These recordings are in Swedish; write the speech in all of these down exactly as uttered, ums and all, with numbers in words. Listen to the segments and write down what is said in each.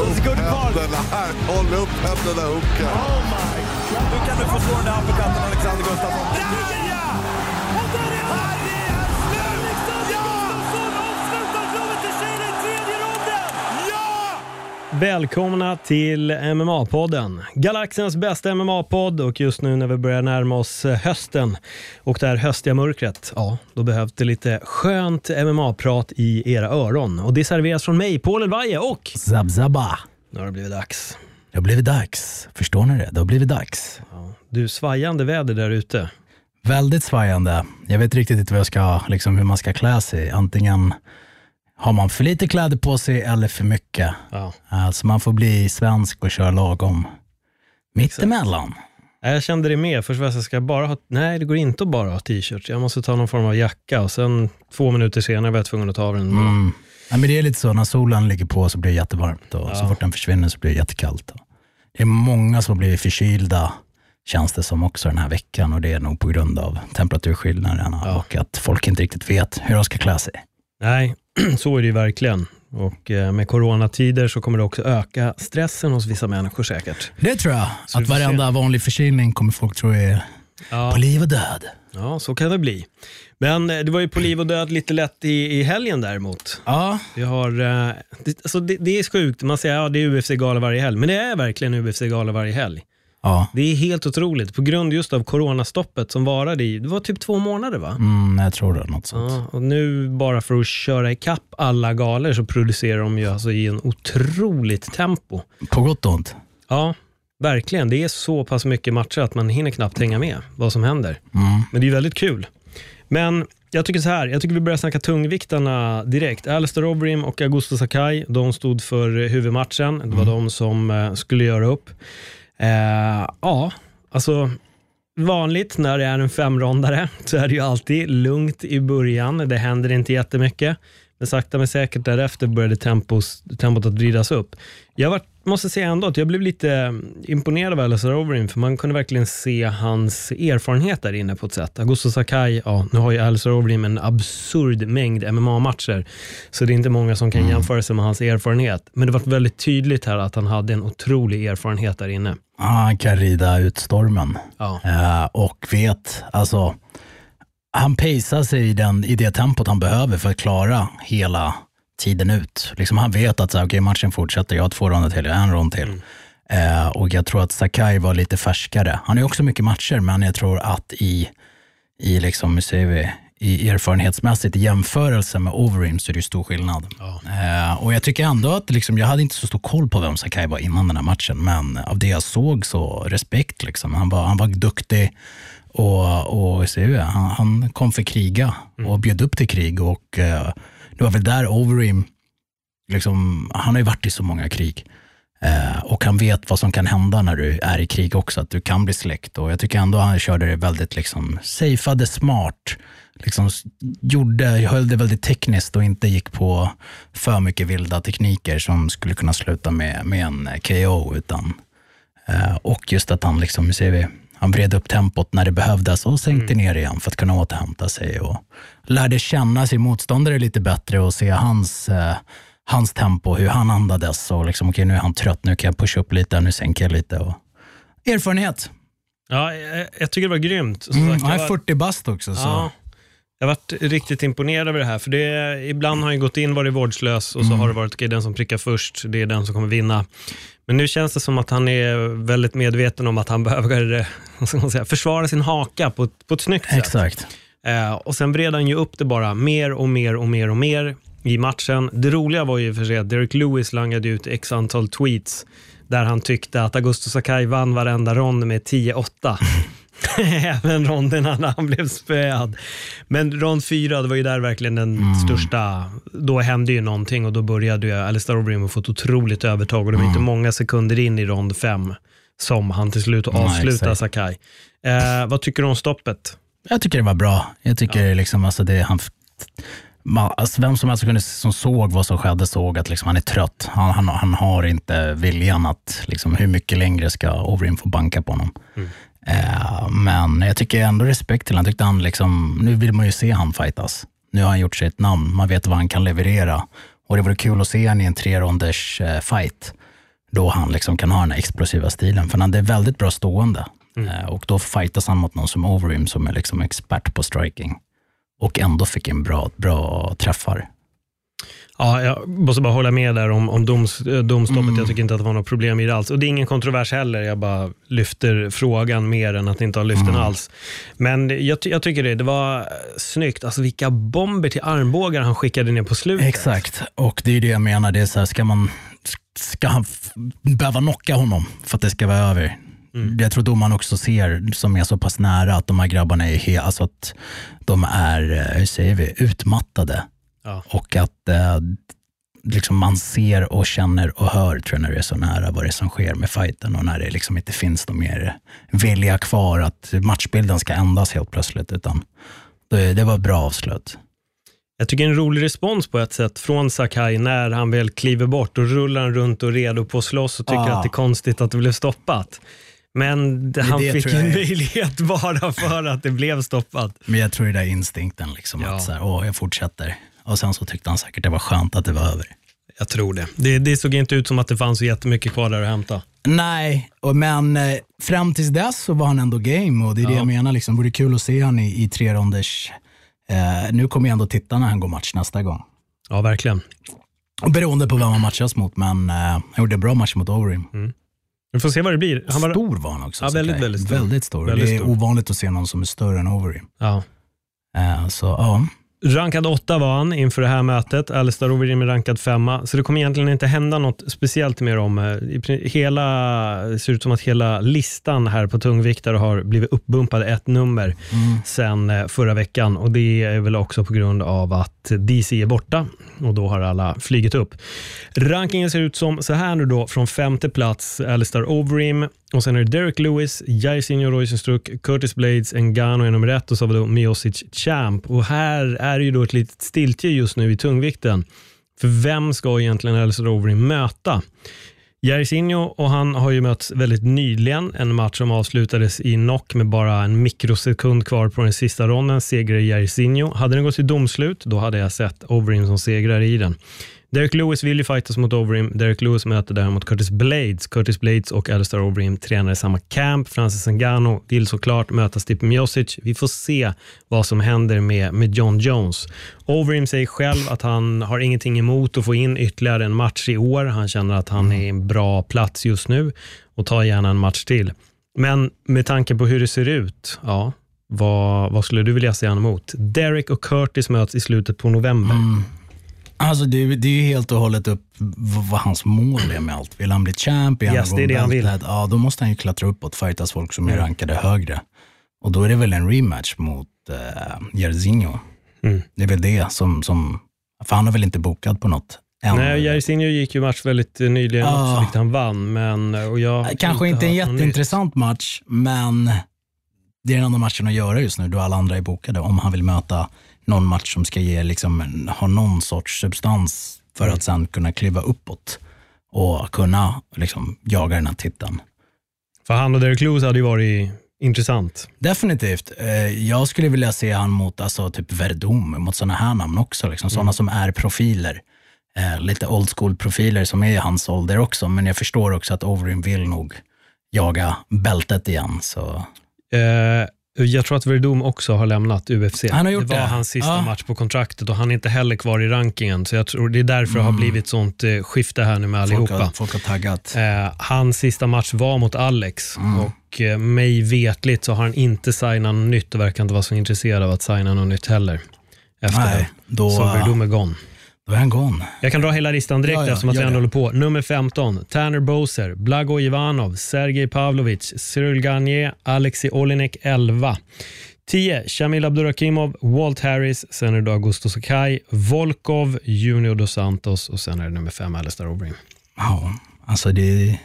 sekunder kvar. Händerna här, håll upp händerna Hooker. Oh my god. Nu kan du få slå den där uppercutten, Alexander Gustafsson. Ja! Och där är han! Det är Alexander Gustafsson avslutar slaget till Shane i tredje ronden! Ja! Välkomna till M M A-podden. Galaxens bästa M M A-podd, och just nu när vi börjar närma oss hösten och det här höstiga mörkret, ja, då behövs det lite skönt M M A-prat i era öron. Och det serveras från mig, Paul Elvaje och Zabzaba. Nu har det blivit dags. Det har blivit dags. Förstår ni det? Det har blivit dags. Ja, du, svajande väder där ute. Väldigt svajande. Jag vet riktigt inte vad jag ska, liksom hur man ska klä sig. Antingen har man för lite kläder på sig eller för mycket. Ja. Alltså man får bli svensk och köra lagom. Mittemellan. Jag kände det med. Först var jag ska bara ha... Nej, det går inte att bara ha t-shirt. Jag måste ta någon form av jacka. Och sen två minuter senare var jag tvungen att ta av den. Mm. Ja, men det är lite så. När solen ligger på så blir det jättevarmt. Och ja. Så fort den försvinner så blir det jättekallt. Det är många som blir förkylda, känns det som, också den här veckan. Och det är nog på grund av temperaturskillnaderna. Ja. Och att folk inte riktigt vet hur de ska klä sig. Nej, så är det ju verkligen. Och med coronatider så kommer det också öka stressen hos vissa människor säkert. Det tror jag. Så att varenda vanlig förkylning kommer folk tro är ja. på liv och död. Ja, så kan det bli. Men det var ju på liv och död lite lätt i, i helgen däremot. Ja. Vi har, det, alltså det, det är sjukt. Man säger att ja, det är U F C-gala varje helg. Men det är verkligen U F C-gala varje helg. Ja. Det är helt otroligt. På grund just av coronastoppet som varade i, det var typ två månader va? Mm, jag tror det, något sånt. Ja, och nu bara för att köra i kapp alla galor så producerar de ju alltså i en otroligt tempo. På gott och ont. Ja, verkligen. Det är så pass mycket matcher att man hinner knappt hänga med vad som händer. Mm. Men det är ju väldigt kul. Men jag tycker så här, jag tycker vi börjar snacka tungviktarna direkt. Alistair Overeem och Augusto Sakai, de stod för huvudmatchen. Det var mm. de som uh, skulle göra upp. Uh, ja, alltså vanligt när det är en femrondare så är det ju alltid lugnt i början. Det händer inte jättemycket. Men sakta men säkert därefter började tempos, tempot att vridas upp. Jag var, måste säga ändå att jag blev lite imponerad av Alistair Overeem, för man kunde verkligen se hans erfarenhet där inne på ett sätt. Augusto Sakai, ja, nu har ju Alistair Overeem en absurd mängd M M A-matcher, så det är inte många som kan mm. jämföra sig med hans erfarenhet. Men det var väldigt tydligt här att han hade en otrolig erfarenhet där inne. Ja, han kan rida ut stormen. Ja. Uh, och vet, alltså han pacear sig i, den, i det tempot han behöver för att klara hela tiden ut. Liksom han vet att så, okay, matchen fortsätter, jag har två ronder till, jag har en rond till. Mm. Eh, och jag tror att Sakai var lite färskare. Han har ju också mycket matcher, men jag tror att i, i, liksom, hur säger vi, i erfarenhetsmässigt i jämförelse med Overeem så är det ju stor skillnad. Ja. Eh, och jag tycker ändå att liksom, jag hade inte så stor koll på vem Sakai var innan den här matchen, men av det jag såg så respekt. Liksom. Han, var, han var duktig. Och, och ser vi, han, han kom för kriga och mm. bjöd upp till krig, och eh, det var väl där Overeem liksom, han har ju varit i så många krig eh, och han vet vad som kan hända när du är i krig också, att du kan bli släckt. Och jag tycker ändå han körde det väldigt liksom, safeade smart, liksom, gjorde, höll det väldigt tekniskt och inte gick på för mycket vilda tekniker som skulle kunna sluta med, med en K O, utan eh, och just att han liksom, ser vi, han vred upp tempot när det behövdes och sänkte mm. ner igen för att kunna återhämta sig, och lärde känna sin motståndare lite bättre och se hans, eh, hans tempo, hur han andades, och liksom, okej, nu är han trött, nu kan jag pusha upp lite, nu sänker jag lite. Och erfarenhet. Ja, jag, jag tycker det var grymt. Mm, sagt, han är var... fyrtio bast också. Så. Ja, jag har varit riktigt imponerad över det här, för det, ibland har han gått in, varit vårdslös, och så mm. har det varit okay, den som prickar först, det är den som kommer vinna. Men nu känns det som att han är väldigt medveten om att han behöver, vad ska man säga, försvara sin haka på, på ett snyggt sätt. Exakt. Eh, och sen bred han ju upp det bara mer och mer och mer och mer i matchen. Det roliga var ju för sig att Derek Lewis langade ut x antal tweets där han tyckte att Augusto Sakai vann varenda rond med tio åtta. Även ronderna när han blev spöad. Men rond fyra, det var ju där verkligen den mm. största. Då hände ju någonting, och då började ju Alistair Overeem få ett otroligt övertag, och det var mm. inte många sekunder in i rond fem som han till slut avslutade mm, Sakai. Eh, vad tycker du om stoppet? Jag tycker det var bra. Jag tycker ja. liksom alltså det han alltså vem som helst kunde, som såg vad som skedde, såg att liksom han är trött. Han, han, han har inte viljan att liksom, hur mycket längre ska Overeem få banka på honom. Mm. Eh, men jag tycker ändå respekt till han. Tyckte han liksom, nu vill man ju se han fightas. Nu har han gjort sig ett namn. Man vet vad han kan leverera. Och det vore kul att se han i en tre ronders eh, fight. då han liksom kan ha den här explosiva stilen. För han är väldigt bra stående. Mm. Eh, och då fightas han mot någon som Overeem som är liksom expert på striking. Och ändå fick en bra, bra träffar. Ja, jag måste bara hålla med där om, om doms, domstoppet. Mm. Jag tycker inte att det var något problem i det alls. Och det är ingen kontrovers heller. Jag bara lyfter frågan mer än att inte ha lyft den mm. alls. Men jag, jag tycker det, det var snyggt. Alltså vilka bomber till armbågar han skickade ner på slutet. Exakt. Och det är det jag menar. Det är så här, ska man ska han f- behöva knocka honom för att det ska vara över? Mm. Jag tror domaren också ser, som är så pass nära, att de här grabbarna är he- alltså att de är, hur säger vi, utmattade. Ja. Och att eh, liksom man ser och känner och hör, tror jag, när det är så nära vad det är som sker med fighten och när det liksom inte finns någon mer vilja kvar att matchbilden ska ändras helt plötsligt, utan det, det var bra avslut. Jag tycker en rolig respons på ett sätt från Sakai när han väl kliver bort och rullar han runt och redo på att slåss och tycker ah. att det är konstigt att det blev stoppat. Men det, han det fick en möjlighet bara för att det blev stoppat. Men jag tror det är instinkten liksom, ja. Att så här, åh, jag fortsätter. Och sen så tyckte han säkert det var skönt att det var över. Jag tror det. Det, det såg inte ut som att det fanns så jättemycket kvar där att hämta. Nej, och men eh, fram tills dess så var han ändå game. Och det är ja. det jag menar. Liksom. Det vore kul att se han i, i tre ronders. Eh, nu kommer jag ändå titta när han går match nästa gång. Ja, verkligen. Och beroende på vem han matchas mot. Men eh, han gjorde en bra match mot Overeem. Mm. Vi får se vad det blir. Han var... Stor var han också. Ja, väldigt, väldigt stor. Väldigt stor. Väldigt det är stor. Ovanligt att se någon som är större än Overeem. Ja. Eh, så, ja. Rankad åtta var han inför det här mötet. Alistair Overeem är rankad femma. Så det kommer egentligen inte hända något speciellt med dem. Hela, det ser ut som att hela listan här på tungviktare har blivit uppbumpad ett nummer mm. sen förra veckan. Och det är väl också på grund av att D C är borta. Och då har alla flygit upp. Rankingen ser ut som så här nu då. Från femte plats Alistair Overeem. Och sen är det Derek Lewis, Jairzinho Rozenstruik, Curtis Blades, Ngannou är nummer ett och så har vi då Miocic Champ. Och här är det ju då ett litet stiltje just nu i tungvikten. För vem ska egentligen Alistair Overeem möta? Jairzinho, och han har ju mötts väldigt nyligen. En match som avslutades i knock med bara en mikrosekund kvar på den sista ronden. Segrade Jairzinho. Hade den gått till domslut, då hade jag sett Overeem som segrare i den. Derek Lewis vill ju fightas mot Overeem. Derek Lewis möter där mot Curtis Blades. Curtis Blades och Alistair Overeem tränar i samma camp. Francis Ngannou vill såklart möta Stipe Miocic. Vi får se vad som händer med, med John Jones. Overeem säger själv att han har ingenting emot att få in ytterligare en match i år. Han känner att han är i en bra plats just nu och tar gärna en match till. Men med tanke på hur det ser ut, ja, vad, vad skulle du vilja se han emot? Derek och Curtis möts i slutet på november. Mm. Alltså det, det är ju helt och hållet upp vad, vad hans mål är med allt. Vill han bli champ? Yes, det är det han vill. Ja, då måste han ju klättra uppåt, fightas folk som är rankade högre. Och då är det väl en rematch mot uh, Jairzinho. Mm. Det är väl det som, som... För han har väl inte bokat på något än. Nej, Jairzinho gick ju match väldigt nyligen ah. också, vilket han vann. Men, och jag kanske inte en jätteintressant match, men det är den andra matchen att göra just nu då alla andra är bokade. Om han vill möta någon match som ska ge, liksom, ha någon sorts substans för mm. att sen kunna kliva uppåt och kunna liksom, jaga den här titeln. För han och Derek Lewis hade ju varit intressant. Definitivt. Jag skulle vilja se han mot alltså, typ Verdum, mot sådana här namn också. Liksom, sådana mm. som är profiler. Lite old school profiler som är i hans ålder också. Men jag förstår också att Overeem vill nog jaga bältet igen. Så... Eh... Jag tror att Verdum också har lämnat U F C. Han har gjort det var det. hans sista ja. match på kontraktet och han är inte heller kvar i rankingen. Så jag tror det är därför mm. det har blivit sånt eh, skifte här nu med allihopa. Folk har, folk har taggat. Eh, hans sista match var mot Alex mm. och eh, mig vetligt så har han inte signat något nytt och verkar inte vara så intresserad av att signa något nytt heller. Efter Nej, då, så Verdum är gone. Då är han gone. Jag kan dra hela listan direkt ja, ja, eftersom att jag ändå håller på. Nummer femton, Tanner Boser, Blago Ivanov, Sergej Pavlovich, Cyril Gagné, Alexei Olinek elva. tio, Shamil Abdurakhimov, Walt Harris, sen är det Augusto Sakai, Volkov, Junior Dos Santos och sen är det nummer fem, Alistair Overeem. Ja, alltså det...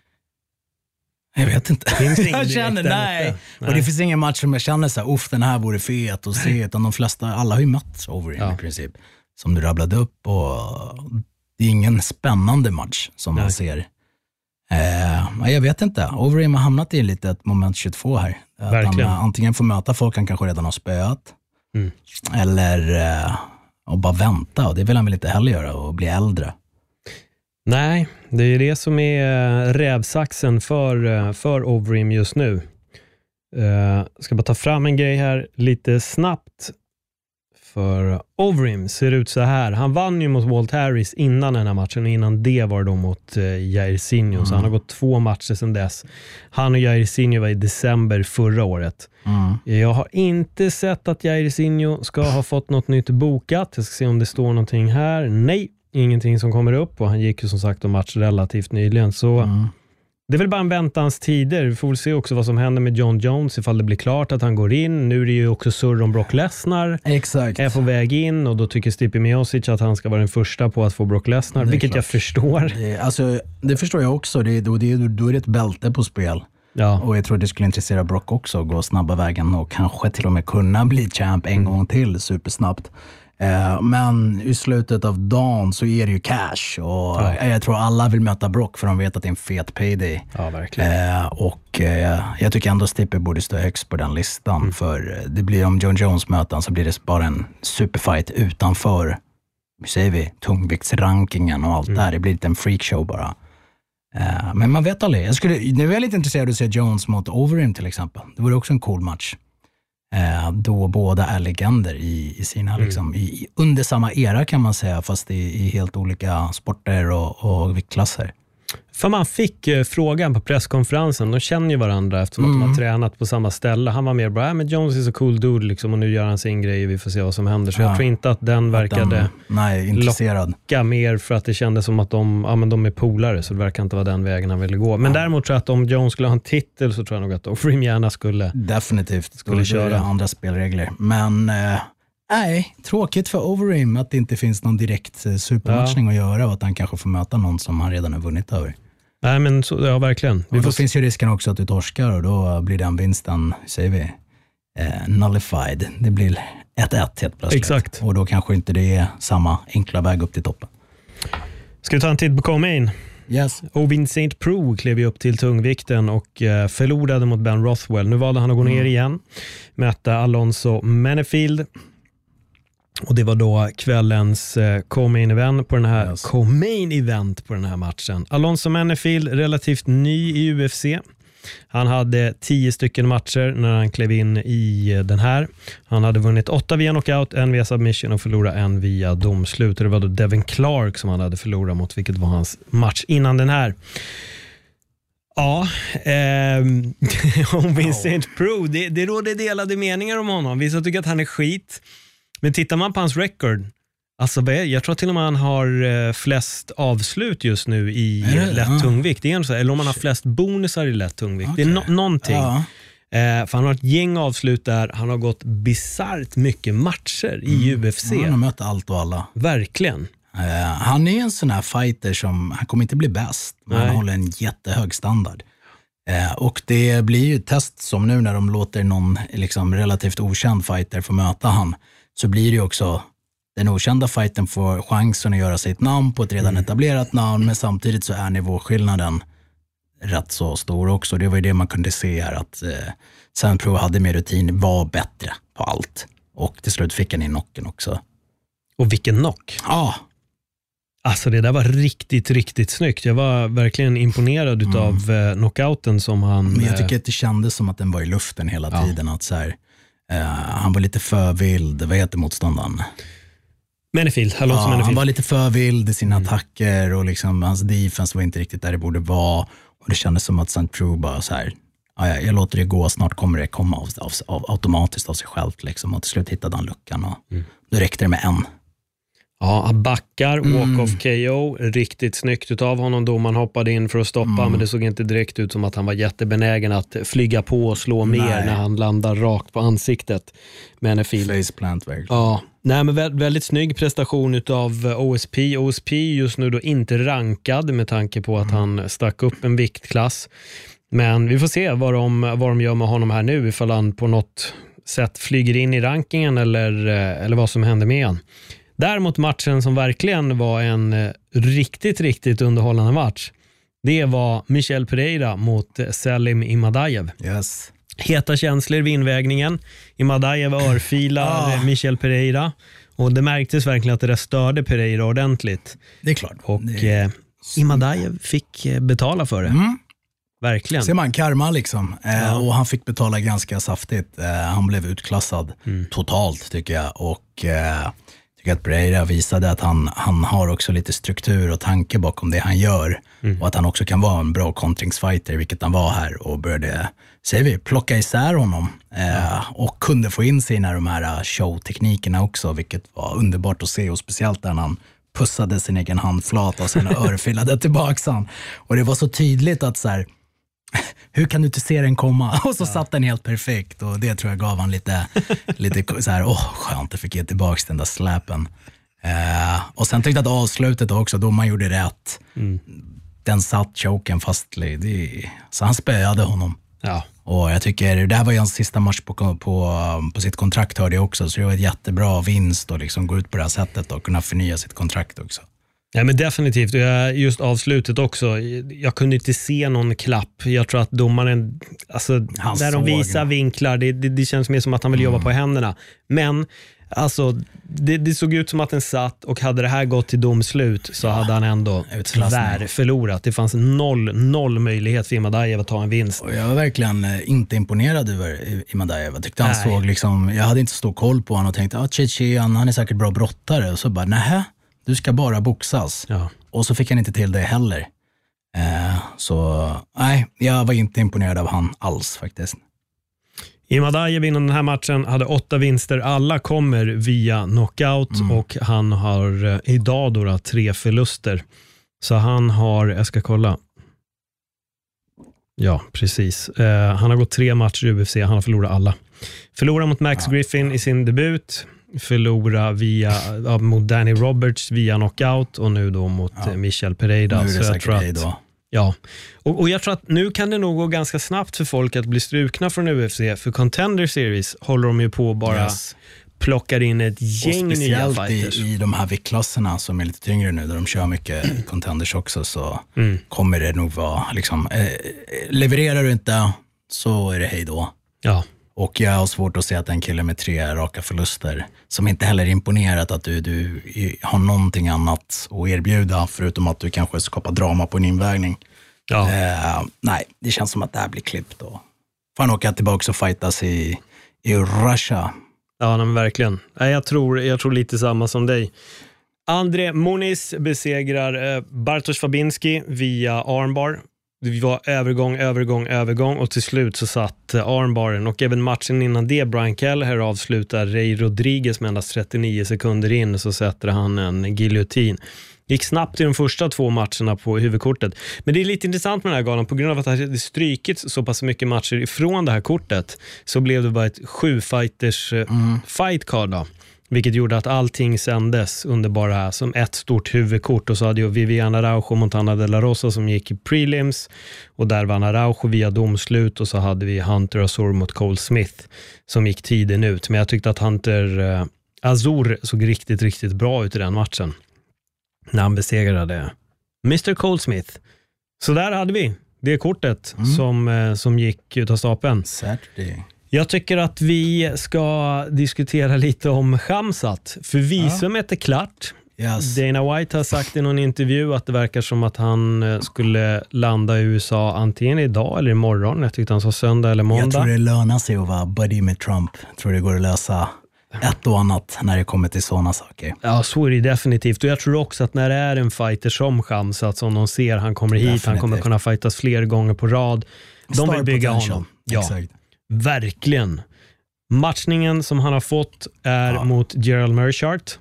Jag vet inte. Jag känner, nej. nej. Och det finns ingen match som jag känner så här, uff, den här vore fet att se, utan de flesta, alla har ju mött Overeem ja. i princip. Som du rabblade upp och det är ingen spännande match som nej. man ser. Eh, jag vet inte. Overeem har hamnat i lite ett moment tjugotvå här. Att han antingen får möta folk han kanske redan har spöat. Mm. Eller eh, och bara vänta. Och det vill han väl inte heller göra och bli äldre. Nej, det är det som är rävsaxen för, för Overeem just nu. Uh, ska bara ta fram en grej här lite snabbt. För Overeem ser ut så här. Han vann ju mot Walt Harris innan den här matchen och innan det var de mot uh, Jairzinho. Mm. Så han har gått två matcher sedan dess. Han och Jairzinho var i december förra året. Mm. Jag har inte sett att Jairzinho ska ha fått något nytt bokat. Jag ska se om det står någonting här. Nej, ingenting som kommer upp. Och han gick ju som sagt om match relativt nyligen. Så... Mm. Det är väl bara en väntans tider. Vi får väl se också vad som händer med John Jones ifall det blir klart att han går in. Nu är det ju också surr om Brock Lesnar. Exakt. Är på väg in och då tycker Stipe Miocic att han ska vara den första på att få Brock Lesnar, vilket klart. Jag förstår. Det, alltså, det förstår jag också. Det, då, det, då är det ett bälte på spel. Ja. Och jag tror det skulle intressera Brock också att gå snabba vägen och kanske till och med kunna bli champ en mm. gång till supersnabbt. Eh, men i slutet av dagen så är det ju cash och ja. jag tror alla vill möta Brock för de vet att det är en fet payday. Ja, verkligen. Eh, och eh, jag tycker ändå Stipe borde stå högst på den listan mm. för det blir om John Jones möten så blir det bara en superfight utanför, hur säger vi, tungviktsrankingen och allt mm. där. Det blir lite en freakshow bara. Eh, men man vet aldrig. Jag skulle, nu är jag lite intresserad av att se Jones mot Overeem till exempel. Det vore också en cool match. Eh, då båda är legender i, i sina, mm. liksom, i, under samma era kan man säga, fast i, i helt olika sporter och, och viktklasser. För man fick eh, frågan på presskonferensen, de känner ju varandra eftersom mm. att de har tränat på samma ställe. Han var mer bara, äh, men Jones är så cool dude liksom, och nu gör han sin grej och vi får se vad som händer. Så ja. jag tror inte att den verkade att den, nej, intresserad. locka mer för att det kändes som att de, ja, men de är polare, så det verkar inte vara den vägen han ville gå. Men ja. däremot tror jag att om Jones skulle ha en titel så tror jag nog att Overeem gärna skulle definitivt skulle köra andra spelregler. Men eh, nej, tråkigt för Overeem att det inte finns någon direkt eh, supermatchning ja. att göra och att han kanske får möta någon som han redan har vunnit över. Nej, men så, ja, verkligen. Vi och då får... finns ju risken också att du torskar och då blir den vinsten, säger vi, eh, nullified. Det blir ett ett helt plötsligt. Exakt. Och då kanske inte det är samma enkla väg upp till toppen. Ska vi ta en titt på Co-Main? Yes. Ovin Saint Preux klev ju upp till tungvikten och eh, förlorade mot Ben Rothwell. Nu valde han att gå ner mm. igen, möta Alonso Menifield. Och det var då kvällens eh, co-main event på den här yes. co-main event på den här matchen. Alonso Menifield, relativt ny i U F C. Han hade tio stycken matcher när han klev in i eh, den här. Han hade vunnit åtta via knockout, en via submission och förlorat en via domslut. Och det var då Devin Clark som han hade förlorat mot, vilket var hans match innan den här. Ja, eh, om Vincent Preux, det, det råder delade meningar om honom. Vissa tycker att han är skit. Men tittar man på hans record, alltså jag tror till och med han har flest avslut just nu i lätt ja. tungvikt. Eller om han har flest bonusar i lätt tungvikt. Okay. Det är no- någonting. Ja. Eh, för han har ett gäng avslut där. Han har gått bizarrt mycket matcher i mm. U F C. Han har mött allt och alla. Verkligen. Eh, han är en sån här fighter som, han kommer inte bli bäst. Men han håller en jättehög standard. Eh, och det blir ju ett test som nu när de låter någon liksom, relativt okänd fighter få möta han. Så blir det ju också den okända fighten får chansen att göra sig ett namn på ett redan mm. etablerat namn, men samtidigt så är nivåskillnaden rätt så stor också. Det var ju det man kunde se här, att eh, Saint Preux hade mer rutin, var bättre på allt. Och till slut fick han i knocken också. Och vilken knock? Ja. Alltså det där var riktigt, riktigt snyggt. Jag var verkligen imponerad mm. av eh, knockouten som han... Men jag tycker att det kändes som att den var i luften hela ja. tiden. Att så här, Uh, han var lite för vild. Vad heter motståndaren? Menifield. Ja, Menifield. Han var lite för vild i sina mm. attacker och liksom, hans defense var inte riktigt där det borde vara. Och det kändes som att Saint Preux bara så här, ja, jag, jag låter det gå, snart kommer det komma av, av, av, automatiskt av sig självt. Liksom. Och till slut hittade han luckan och mm. då räckte det med en. Ja, han backar, walk-off K O, riktigt snyggt utav honom då man hoppade in för att stoppa, mm. men det såg inte direkt ut som att han var jättebenägen att flyga på och slå nej. mer när han landar rakt på ansiktet. Menifield. Faceplant verkligen. Ja, nej, men väldigt, väldigt snygg prestation utav O S P. O S P just nu då inte rankad med tanke på att mm. han stack upp en viktklass. Men vi får se vad de, vad de gör med honom här nu, ifall han på något sätt flyger in i rankingen eller, eller vad som händer med han. Däremot matchen som verkligen var en eh, riktigt, riktigt underhållande match, det var Michel Pereira mot eh, Salim Imadaev. Yes. Heta känslor vid invägningen. Imadaev örfilar ah. Michel Pereira. Och det märktes verkligen att det där störde Pereira ordentligt. Det är klart. Och det är... Eh, Imadaev fick betala för det. Mm. Verkligen. Ser man karma liksom. Eh, Ja. Och han fick betala ganska saftigt. Eh, han blev utklassad Mm. totalt tycker jag. Och eh, tycker att Pereira visade att han, han har också lite struktur och tanke bakom det han gör. Mm. Och att han också kan vara en bra kontringsfighter, vilket han var här. Och började, säger vi, plocka isär honom. Eh, och kunde få in sina de här showteknikerna också, vilket var underbart att se. Och speciellt när han pussade sin egen handflata och sen örfilade tillbaka han. Och det var så tydligt att så här, hur kan du inte se den komma? Och så ja. satt den helt perfekt. Och det tror jag gav han lite, lite så här, åh, skönt, jag fick ge tillbaka den där släpen. Eh, och sen tyckte jag att avslutet också, då man gjorde rätt. Mm. Den satt choken fastlig. Det, så han spöade honom. Ja. Och jag tycker, det här var ju hans sista match på, på, på sitt kontrakt, hörde jag också. Så det var ett jättebra vinst att liksom gå ut på det här sättet och kunna förnya sitt kontrakt också. Ja, men definitivt. Just avslutet också. Jag kunde inte se någon klapp. Jag tror att domaren, alltså, han där de visar det. vinklar, det, det, det känns mer som att han vill jobba mm. på händerna. Men alltså, det, det såg ut som att den satt, och hade det här gått till domslut så ja. hade han ändå tyvärr förlorat. Det fanns noll, noll möjlighet för Imadaev att ta en vinst. Och jag var verkligen inte imponerad över Imadaev. Jag tyckte han nej. såg liksom, jag hade inte så stor koll på honom och tänkte, ah, Tjetjen, han är säkert bra brottare. Och så bara, nähä. Du ska bara boxas. Ja. Och så fick han inte till det heller. Eh, så nej, jag var inte imponerad av han alls faktiskt. Imadaev innan den här matchen hade åtta vinster. Alla kommer via knockout mm. och han har eh, idag då tre förluster. Så han har, jag ska kolla. Ja, precis. Eh, han har gått tre matcher i U F C. Han har förlorat alla. Förlorar mot Max ja. Griffin i sin debut. Förlora via, ja, mot Danny Roberts via knockout och nu då mot ja. Michel Pereira. Nu är det så jag tror att, då. Ja, och, och jag tror att nu kan det nog gå ganska snabbt för folk att bli strukna från U F C, för Contender Series håller de ju på bara yes. plockar in ett gäng nya fighters. I, i de här viktklasserna som är lite tyngre nu, där de kör mycket contenders också, så mm. kommer det nog vara liksom, eh, levererar du inte så är det hej då. Ja. Och jag har svårt att se att en kille med tre raka förluster, som inte heller imponerat att du, du har någonting annat att erbjuda, förutom att du kanske skapar drama på en invägning. Ja. Eh, nej, det känns som att det här blir klippt. Och får han åka tillbaka och fightas i, i Russia. Ja, men verkligen. Jag tror, jag tror lite samma som dig. André Muniz besegrar eh, Bartosz Fabinski via armbar. Det var övergång, övergång, övergång och till slut så satt armbaren, och även matchen innan det, Brian Kelleher avslutar Ray Rodriguez med endast trettionio sekunder in, så sätter han en giljotin. Gick snabbt i de första två matcherna på huvudkortet. Men det är lite intressant med den här galan, på grund av att det hade strykits så pass mycket matcher ifrån det här kortet, så blev det bara ett sju fighters mm. fight card då. Vilket gjorde att allting sändes under bara som ett stort huvudkort. Och så hade ju Viviana Araujo och Montana de la Rosa som gick i prelims. Och där vann Araujo via domslut. Och så hade vi Hunter Azur mot Cole Smith som gick tiden ut. Men jag tyckte att Hunter eh, Azur såg riktigt, riktigt bra ut i den matchen. När han besegrade mister Cole Smith. Så där hade vi det kortet mm. som, eh, som gick ut av stapeln. Saturday. Jag tycker att vi ska diskutera lite om Khamzat. För visumet ja. är klart. Yes. Dana White har sagt i någon intervju att det verkar som att han skulle landa i U S A antingen idag eller imorgon. Jag tyckte han sa söndag eller måndag. Jag tror det lönar sig att vara buddy med Trump. Jag tror det går att lösa ett och annat när det kommer till sådana saker. Ja, så är det definitivt. Och jag tror också att när det är en fighter som Khamzat, som de ser, han kommer hit, definitivt. Han kommer kunna fightas fler gånger på rad. De Star vill bygga potential. honom. Ja. Exakt. Verkligen. Matchningen som han har fått är ja. mot Gerald Meerschaert.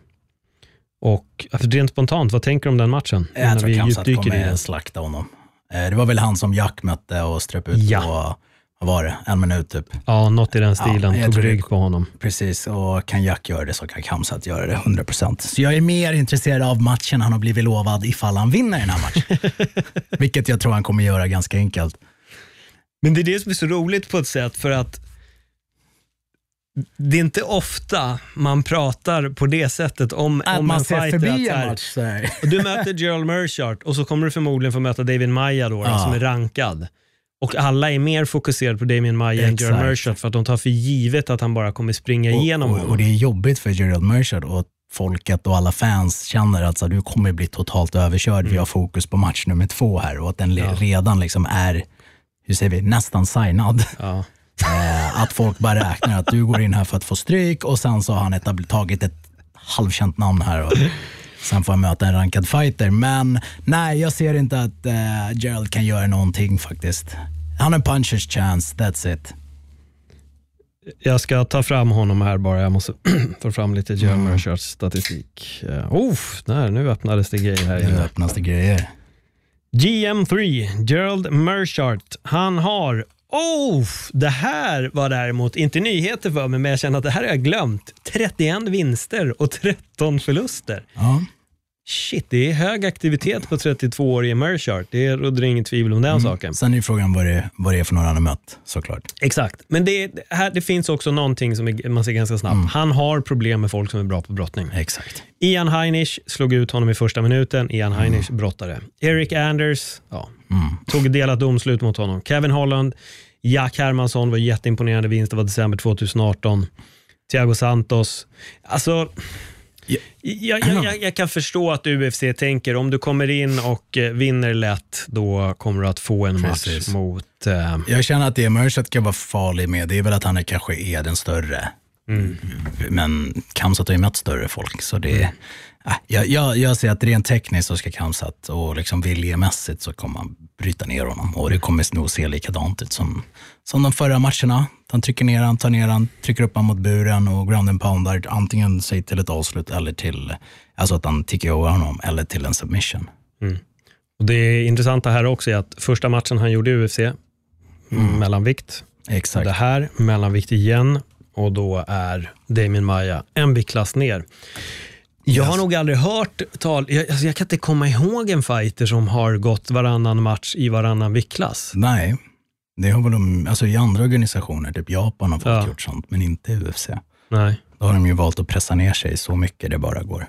Och rent spontant, vad tänker du om den matchen? Jag tror vi Khamzat kommer slakta honom. Det var väl han som Jack mötte och ströp ut ja. på, vad var det, en minut typ. Ja, något i den stilen. Ja, tog rygg på honom. Precis, och kan Jack göra det så kan Khamzat göra det hundra procent. Så jag är mer intresserad av matchen han har blivit lovad ifall han vinner den här matchen. Vilket jag tror han kommer göra ganska enkelt. Men det är det som är så roligt på ett sätt, för att det är inte ofta man pratar på det sättet om, att om man en ser fighter. Förbi att en match, så här. Och du möter Gerald Meerschaert och så kommer du förmodligen få möta David Maia då, ja. som är rankad. Och alla är mer fokuserade på Damien Maia än Gerald Meerschaert, för att de tar för givet att han bara kommer springa och, igenom och, och det är jobbigt för Gerald Meerschaert att folket och alla fans känner att så, du kommer bli totalt överkörd. Mm. Vi har fokus på match nummer två här och att den ja. redan liksom är, hur säger vi, nästan signad. Ja. eh, att folk bara räknar att du går in här för att få stryk och sen så har han etabl- tagit ett halvkänt namn här och sen får han möta en rankad fighter. Men nej, jag ser inte att eh, Gerald kan göra någonting faktiskt. Han har en puncher's chance, that's it. Jag ska ta fram honom här bara. Jag måste få fram lite Gerald mm. Meerschaerts statistik. Uh, oh, där, nu öppnades det grejer här. Nu öppnas det grejer. G M tre, Gerald Meerschaert. Han har, oh, det här var däremot inte nyheter för mig, men jag känner att det här har jag glömt. trettioen vinster och tretton förluster. Ja. Shit, det är hög aktivitet på trettiotvå-årige Meerschaert. Det råder ingen tvivel om den mm. saken. Sen är frågan vad det, vad det är för några han har mött, såklart. Exakt, men det, här, det finns också någonting som är, man ser ganska snabbt. Mm. Han har problem med folk som är bra på brottning. Exakt. Ian Heinisch slog ut honom i första minuten. Ian mm. Heinisch brottare. Eric Anders ja, mm. tog delat domslut mot honom. Kevin Holland, Jack Hermansson var jätteimponerande vinst. Det var december tjugoarton. Thiago Santos. Alltså... Jag, jag, jag, jag kan förstå att U F C tänker om du kommer in och vinner lätt, då kommer du att få en match Precis. mot... Uh... Jag känner att det Meerschaert kan vara farlig med, det är väl att han är, kanske är den större. Mm. Men Khamzat har ju mött större folk, så det mm. äh, jag, jag, jag ser att rent tekniskt så ska Khamzat och liksom viljemässigt så kommer man bryta ner honom, och det kommer nog se likadant ut som, som de förra matcherna. Han trycker ner han, tar ner han, trycker upp han mot buren och ground and poundar antingen sig till ett avslut eller till, alltså att han tickar över honom eller till en submission. Mm. Och det intressanta här också är att första matchen han gjorde i U F C mm. mellanvikt. Exakt. Det här mellanvikt igen. Och då är Demian Maia en viktklass ner. Jag yes. har nog aldrig hört tal... Jag, alltså jag kan inte komma ihåg en fighter som har gått varannan match i varannan viktklass. Nej, det har väl de... Alltså i andra organisationer, typ Japan har fått ja. gjort sånt, men inte i U F C. Nej. Då har de ju valt att pressa ner sig så mycket det bara går.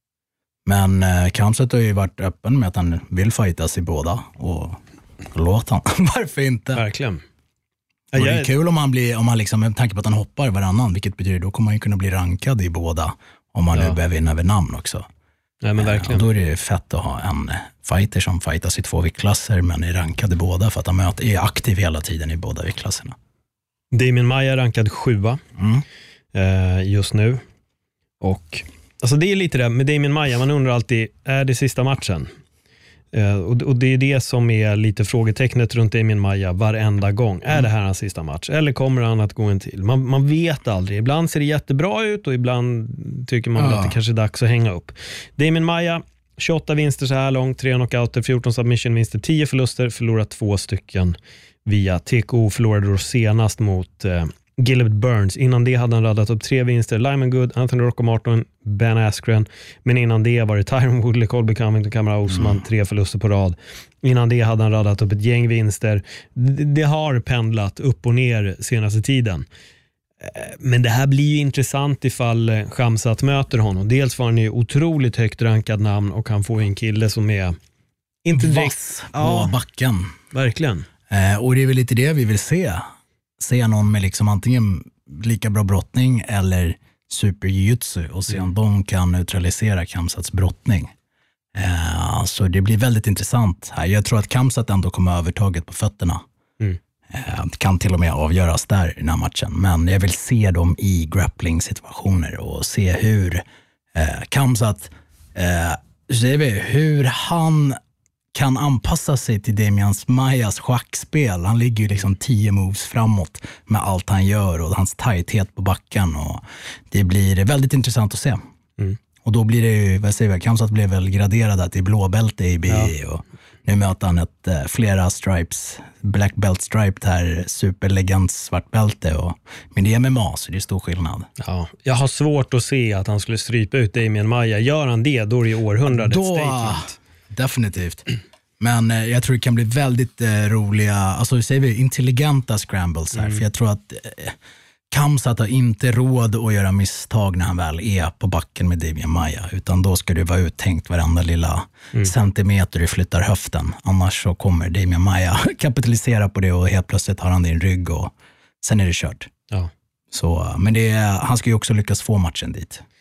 Men eh, Khamzat har ju varit öppen med att han vill fightas i båda. Och låt han. Varför inte? Verkligen. Och det är kul om man blir, om man liksom, med tanke på att han hoppar varannan, vilket betyder då kommer man ju kunna bli rankad i båda, om man ja. nu behöver vinna över namn också. Ja, men verkligen. Och då är det fett att ha en fighter som fightas i två viktklasser men är rankad i båda, för att han möter, är aktiv hela tiden i båda viktklasserna. Demian Maia är rankad sjua mm. eh, just nu. Och alltså det är lite det med Demian Maia, man undrar alltid, är det sista matchen? Uh, och, och det är det som är lite frågetecknet runt Demian Maia varenda gång. Mm. Är det här hans sista match? Eller kommer han att gå en till? Man, man vet aldrig. Ibland ser det jättebra ut och ibland tycker man ja. att det kanske är dags att hänga upp. Demian Maia, tjugoåtta vinster så här långt, tre knockouter, fjorton submission-vinster, tio förluster, förlorat två stycken via T K O, förlorade då senast mot uh, Gilbert Burns. Innan det hade han radat upp tre vinster. Lyman Good, Anthony Rocco Martin, Ben Askren. Men innan det var det Tyron Woodley, Colby Covington, Kamara Osman. Mm. Tre förluster på rad. Innan det hade han radat upp ett gäng vinster. Det, det har pendlat upp och ner senaste tiden. Men det här blir ju intressant ifall Khamzat möter honom. Dels var han ju otroligt högt rankad namn och han får en kille som är inte vass på ja, backen. Verkligen. Eh, och det är väl lite det vi vill se. Se någon med liksom antingen lika bra brottning eller super-jiu-jitsu och se om de kan neutralisera Khamzats brottning. Eh, så det blir väldigt intressant här. Jag tror att Khamzat ändå kommer övertaget på fötterna. Mm. Eh, kan till och med avgöras där i den här matchen. Men jag vill se dem i grappling-situationer och se hur eh, Khamzat, eh, ser vi, hur han kan anpassa sig till Demian Maias schackspel. Han ligger ju liksom tio moves framåt med allt han gör och hans tajthet på backen. Och det blir väldigt intressant att se. Mm. Och då blir det ju, vad säger jag, Khamzat blev väl graderad till blåbälte i B I. Ja. Och nu möter han ett, äh, flera stripes, black belt striped här, superlegant svart bälte. Och, men det är M M A, så det är stor skillnad. Ja, jag har svårt att se att han skulle strypa ut Demian Maia. Gör han det, då är det århundradets då, statement. Definitivt. Men eh, jag tror det kan bli väldigt eh, roliga, alltså säger vi intelligenta scrambles här. Mm. För jag tror att eh, Khamzat har inte råd att göra misstag när han väl är på backen med Demian Maia. Utan då ska det vara uttänkt varenda lilla mm. centimeter du flyttar höften. Annars så kommer Demian Maia kapitalisera på det och helt plötsligt har han din rygg och sen är det kört. Ja. Så, men det är, han ska ju också lyckas få matchen dit.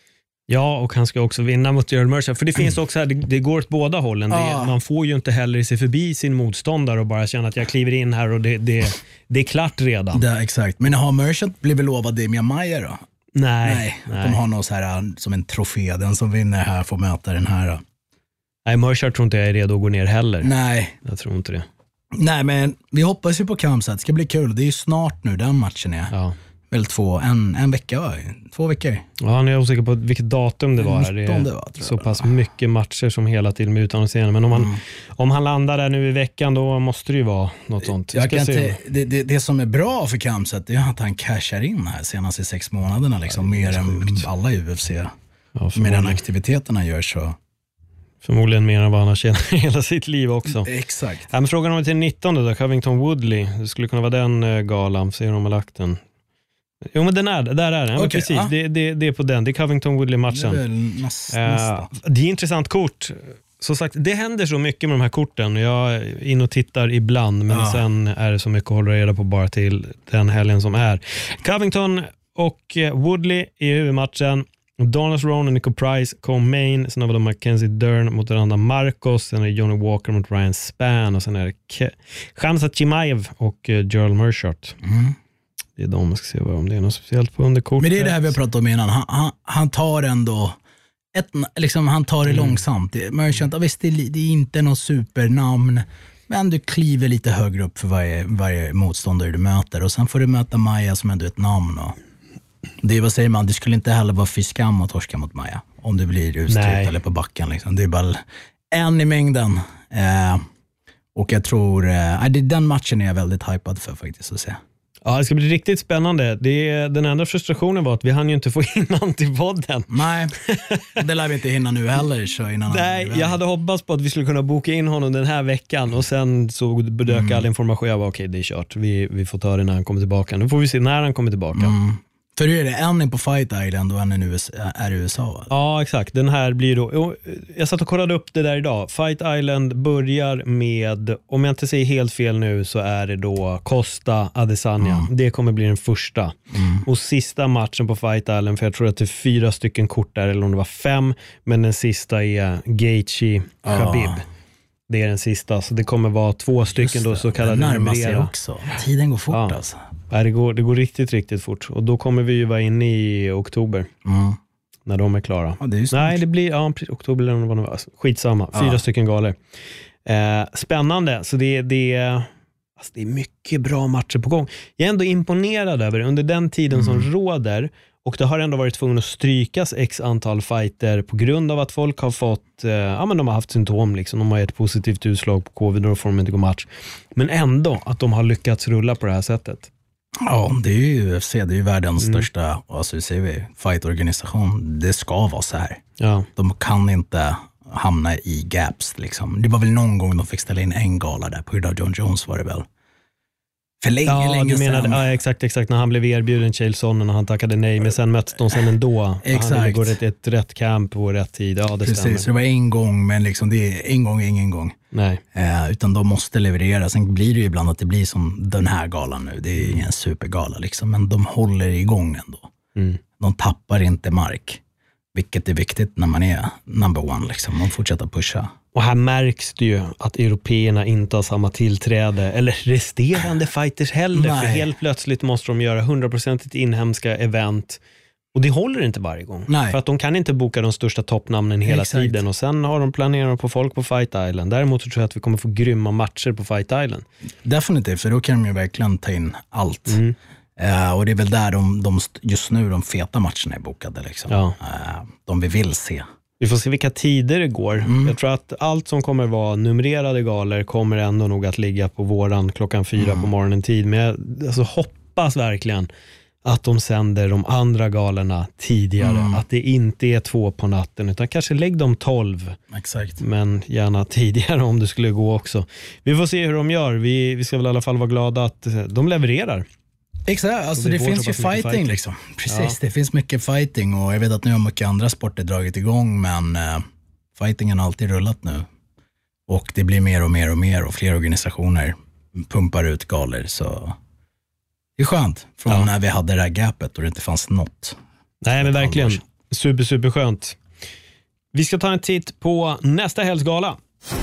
Ja, och han ska också vinna mot Gerald Meerschaert. För det finns också här, det, det går åt båda hållen. Ja. Det, man får ju inte heller se förbi sin motståndare och bara känna att jag kliver in här och det, det, det är klart redan. Det, exakt. Men har Meerschaert blivit lovad Damian Maia då? Nej, Nej, nej. de har något så här som en trofé. Den som vinner här får möta den här. Nej, Meerschaert tror inte jag är redo att gå ner heller. Nej. Jag tror inte det. Nej, men vi hoppas ju på Kamsat. Det ska bli kul. Det är ju snart nu den matchen är. Ja. Väl två, en, en vecka va? Två veckor. Ja, nu är jag osäker på vilket datum det var här. Det är nittonde, va, tror jag. så pass mycket matcher som hela tiden med utannonseringar. Men om han, Mm. om han landar där nu i veckan, då måste det ju vara något sånt. Jag Ska kan se. inte, det, det, det som är bra för Kamsat är att han cashar in här senaste sex månaderna. Liksom, mer än alla i U F C. Ja, Med förmodligen, den aktiviteten han gör så. förmodligen mer än vad han har tjänat hela sitt liv också. Exakt. Ja, men frågan om det till nittonde då, Covington Woodley. Det skulle kunna vara den uh, galan, ser de har lagt den. Jo, men den är där är den. Ja, men Okej, precis, ja. det, det, det är på den. Det är Covington Det är Woodley-matchen. väl näst, Uh, nästa. det är intressant kort. Så sagt, det händer så mycket med de här korten. Jag är in och tittar ibland, men Ja. sen är det så mycket att hålla reda på bara till den helgen som är. Covington och eh, Woodley i huvudmatchen. Donald Cerrone och Nico Price kom main. Sen har vi då Mackenzie Dern mot Randa Marcos. Sen är det Johnny Walker mot Ryan Spann. Och sen är det Ke- Khamzat Chimaev och eh, Gerald Meerschaert. Mm. Det är de, jag ska se vad, om det är något speciellt på underkortet. Men det är det här vi har pratat om innan. Han, han, han tar ändå ett, liksom, han tar det Mm. långsamt. Merchant, visst det är, det är inte något supernamn, men du kliver lite högre upp för varje, varje motståndare du möter. Och sen får du möta Maia som ändå är ett namn. Och det är, vad säger man, det skulle inte heller vara fy skam att torska mot Maia om du blir utstrykt Nej. eller på backen. Liksom. Det är bara en i mängden. Eh, och jag tror, eh, det, den matchen är jag väldigt hypad för faktiskt att se. Ja, det ska bli riktigt spännande. Det är, den enda frustrationen var att vi hann ju inte få in han till podden. Nej, det lär vi inte hinna nu heller. Så innan Nej, han jag hade hoppats på att vi skulle kunna boka in honom den här veckan och sen så dök Mm. all information. Jag var okej, okay, det är kört. Vi, vi får ta det när han kommer tillbaka. Nu får vi se när han kommer tillbaka. Mm. För hur är det? En är på Fight Island och en är i U S A, är i U S A va? Ja, exakt. Den här blir då... Jag satt och kollade upp det där idag. Fight Island börjar med, om jag inte säger helt fel nu, så är det då Costa Adesanya. Mm. Det kommer bli den första. Mm. Och sista matchen på Fight Island, för jag tror att det är fyra stycken kort där, eller om det var fem, men den sista är Gaethje Khabib. Ja. Det är den sista, så det kommer vara två stycken då så kallade det närmar sig numrera. också. Tiden går fort Ja. alltså. Nej, det, går, det går riktigt, riktigt fort. Och då kommer vi ju vara inne i oktober, Mm. när de är klara. Ja, det är ju snart. Nej, det blir ja, precis, oktober eller vad det var. Skitsamma, fyra Ja. stycken galor. Eh, spännande, så det, det, alltså det är mycket bra matcher på gång. Jag är ändå imponerad över under den tiden Mm. som råder, och det har ändå varit tvungen att strykas x antal fighter på grund av att folk har fått, eh, ja men de har haft symptom liksom, de har ett positivt utslag på covid och då får de inte gå match. Men ändå att de har lyckats rulla på det här sättet. Ja, det är ju U F C, det är ju världens Mm. största, alltså säger vi, fightorganisation. Det ska vara så här. Ja. De kan inte hamna i gaps liksom. Det var väl någon gång de fick ställa in en gala där på grund av John Jones var det väl. För länge, Ja, länge du menade, sedan. ja, exakt, exakt. När han blev erbjuden Chaelson och han tackade nej, men sen möttes de sen ändå. Exakt. Han ville gå ett, ett rätt camp på rätt tid. Ja, det Precis, stämmer. så det var en gång, men liksom det är en gång, ingen gång. Nej. Eh, utan de måste leverera. Sen blir det ju ibland att det blir som den här galan nu. Det är ingen supergala liksom, men de håller igång ändå. Mm. De tappar inte mark, vilket är viktigt när man är number one liksom. De fortsätter pusha. Och här märks det ju att européerna inte har samma tillträde, eller resterande fighters heller. Nej. För helt plötsligt måste de göra hundra procent inhemska event. Och det håller inte varje gång. Nej. För att de kan inte boka de största toppnamnen hela Exakt. tiden. Och sen har de planerat på folk på Fight Island. Däremot så tror jag att vi kommer få grymma matcher på Fight Island. Definitivt, för då kan de ju verkligen ta in allt. Mm. Eh, och det är väl där de, de, just nu de feta matcherna är bokade. Liksom. Ja. Eh, de vi vill se. Vi får se vilka tider det går. Mm. Jag tror att allt som kommer vara numrerade galor kommer ändå nog att ligga på våran klockan fyra Mm. på morgonen tid. Men jag alltså, hoppas verkligen att de sänder de andra galorna tidigare. Mm. Att det inte är två på natten, utan kanske lägg dem tolv. Exakt. Men gärna tidigare om det skulle gå också. Vi får se hur de gör. Vi, vi ska väl i alla fall vara glada att de levererar. Exakt, alltså vi det får finns så ju pass mycket fighting fighting. liksom. Precis, Ja. det finns mycket fighting och jag vet att nu har mycket andra sporter dragit igång, men uh, fightingen har alltid rullat nu. Och det blir mer och mer och mer och fler organisationer pumpar ut galor, så det är skönt från Ja. när vi hade det här gapet och det inte fanns något. Nej, men Ett verkligen. halvår Super, super skönt. Vi ska ta en titt på nästa helgsgala.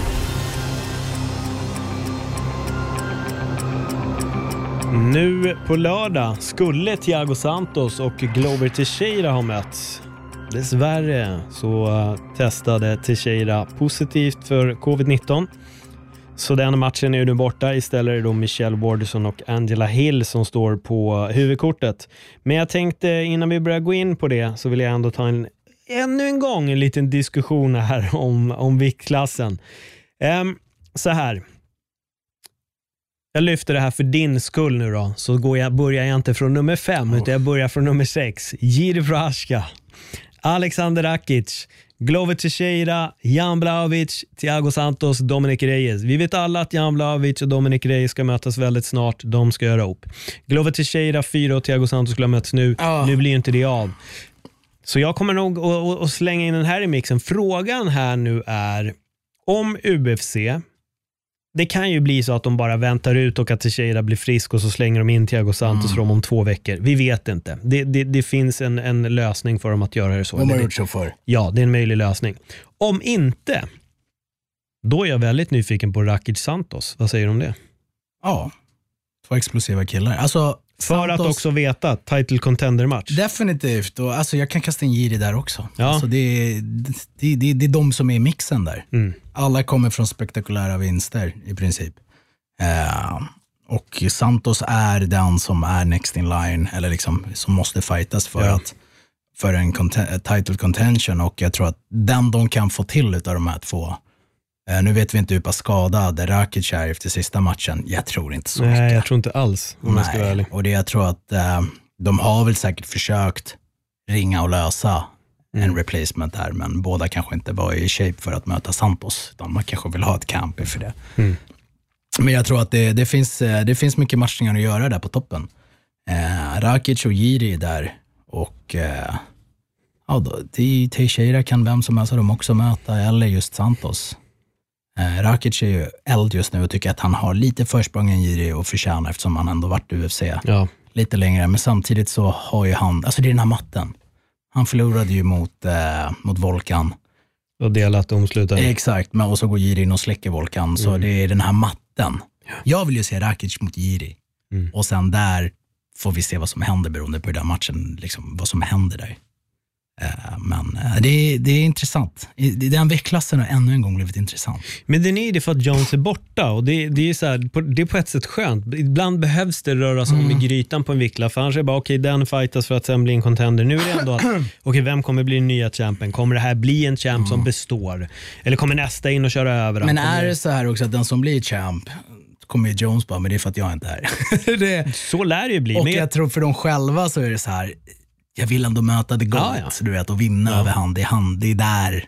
Nu på lördag skulle Thiago Santos och Glover Teixeira ha mötts. Dessvärre så testade Teixeira positivt för covid nitton. Så den matchen är ju nu borta. Istället är det då Michelle Waterson och Angela Hill som står på huvudkortet. Men jag tänkte innan vi börjar gå in på det så vill jag ändå ta en ännu en gång en liten diskussion här om, om viktklassen. Um, så här. Jag lyfter det här för din skull nu då. Så går jag, börjar jag inte från nummer fem oh. utan jag börjar från nummer sex. Jiri Prochazka, Alexander Rakic, Glover Teixeira, Jan Blachowicz, Thiago Santos, Dominic Reyes. Vi vet alla att Jan Blachowicz och Dominic Reyes ska mötas väldigt snart. De ska göra upp. Glover Teixeira fyra och Thiago Santos skulle ha möts nu. Oh. Nu blir ju inte det av. Så jag kommer nog att, att slänga in den här i mixen. Frågan här nu är om U F C. Det kan ju bli så att de bara väntar ut och att Teixeira blir frisk och så slänger de in Thiago Santos mm. om två veckor. Vi vet inte. Det, det, det finns en, en lösning för dem att göra det så. De har gjort så för. Ja, det är en möjlig lösning. Om inte, då är jag väldigt nyfiken på Rakic Santos. Vad säger du om det? Ja, två explosiva killar. Alltså, för Santos, att också veta title contender match. Definitivt. Och, alltså, jag kan kasta en Jiri där också. Ja. Alltså, det, är, det, det, det är de som är i mixen där. Mm. Alla kommer från spektakulära vinster i princip. Uh, och Santos är den som är next in line. Eller liksom, som måste fightas för, ja. att, för en cont- title contention. Och jag tror att den de kan få till av de här två. Uh, nu vet vi inte hur pass skadad Rakic är efter sista matchen. Jag tror inte så mycket. Nej, jag tror inte alls. Om Nej, jag ska vara ärlig. Och det jag tror att uh, de har väl säkert försökt ringa och lösa mm. en replacement här. Men båda kanske inte var i shape för att möta Santos. Utan man kanske vill ha ett camp för det. Mm. Men jag tror att det, det, finns, det finns mycket matchningar att göra där på toppen. Uh, Rakic och Jiri där. Och uh, ja, då, Teixeira kan vem som helst de också möta. Eller just Santos. Eh, Rakic är ju eld just nu och tycker att han har lite försprång än Jiri och förtjänar eftersom han ändå varit i U F C ja. lite längre. Men samtidigt så har ju han, alltså det är den här matten. Han förlorade ju mot, eh, mot Volkan. Och delat omslutande. Exakt, men och så går Jiri in och släcker Volkan. Mm. Så det är den här matten. Ja. Jag vill ju se Rakic mot Jiri. Mm. Och sen där får vi se vad som händer beroende på den matchen, liksom, vad som händer där. Men det är, det är intressant. Den viktklassen har ännu en gång blivit intressant. Men det är det för att Jones är borta. Och det, det, är så här, det är på ett sätt skönt. Ibland behövs det röras om mm. i grytan på en viktklass. För annars är det bara okej, okay, den fightas för att sen bli en contender. Nu är det ändå att okej, okay, vem kommer bli den nya champion? Kommer det här bli en champ mm. som består? Eller kommer nästa in och köra över? Men är det så här också att den som blir champ kommer ju Jones bara, men det är för att jag inte är här. det, så lär det ju bli. Och men jag tror för dem själva så är det så här, jag vill ändå möta The GOAT, ah, ja. du vet, och vinna ja. över han. Det är han, det är där.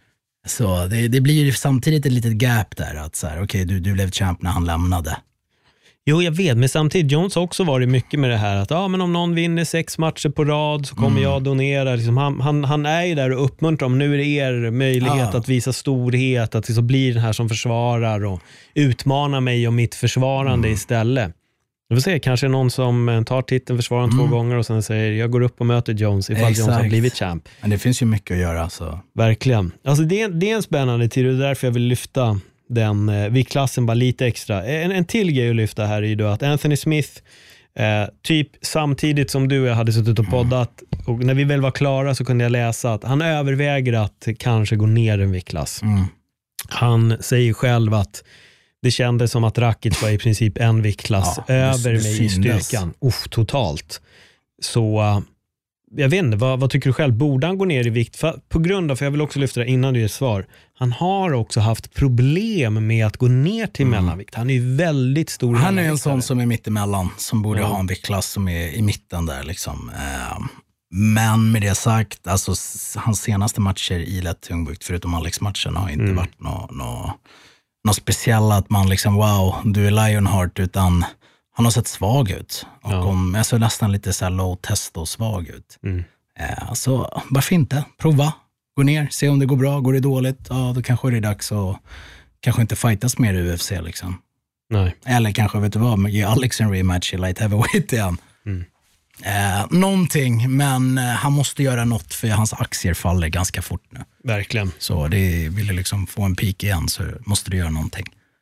Så det, det blir samtidigt ett litet gap där. Att så här, okej, okay, du, du blev champ när han lämnade. Jo, jag vet, men samtidigt Jones har också varit mycket med det här att ja, men om någon vinner sex matcher på rad så kommer mm. jag donera. Liksom, han, han, han är ju där och uppmuntrar om nu är det er möjlighet ja. att visa storhet, att liksom bli den här som försvarar och utmana mig och mitt försvarande mm. istället. Jag vill säga, kanske någon som tar titeln, försvarar mm. två gånger och sen säger jag går upp och möter Jones ifall Exakt. Jones har blivit champ. Men det finns ju mycket att göra. Så. Verkligen. Alltså det, är, det är en spännande tid och det är därför jag vill lyfta den eh, viktklassen bara lite extra. En, en till grej att lyfta här är ju då att Anthony Smith eh, typ samtidigt som du och jag hade suttit och poddat och när vi väl var klara så kunde jag läsa att han överväger att kanske gå ner en viktklass. Mm. Han säger själv att det kändes som att Rakic var i princip en viktklass ja, över det, det mig i styrkan. Uff, totalt. Så uh, jag vet inte, vad, vad tycker du själv? Borde han gå ner i vikt? För, på grund av, för jag vill också lyfta det innan du ger svar. Han har också haft problem med att gå ner till mm. mellanvikt. Han är ju väldigt stor. Han är en sån som är mittemellan. Som borde ja. ha en viktklass som är i mitten där liksom. Uh, men med det sagt, alltså hans senaste matcher i lätt tungvikt, förutom Alex-matchen, har inte mm. varit något... Nå, något speciellt att man liksom, wow, du är Lionheart, utan han har sett svag ut. Och ja. om, alltså nästan lite så här low testo svag ut. Mm. Eh, så varför inte? Prova, gå ner, se om det går bra, går det dåligt, ja då kanske det är dags att kanske inte fightas mer i U F C liksom. Nej. Eller kanske, vet du vad, ge Alex en rematch i light heavyweight igen. Mm. Eh, någonting, men eh, han måste göra något för hans aktier faller ganska fort nu. Verkligen. Så det vill liksom få en peak igen så måste du göra någonting.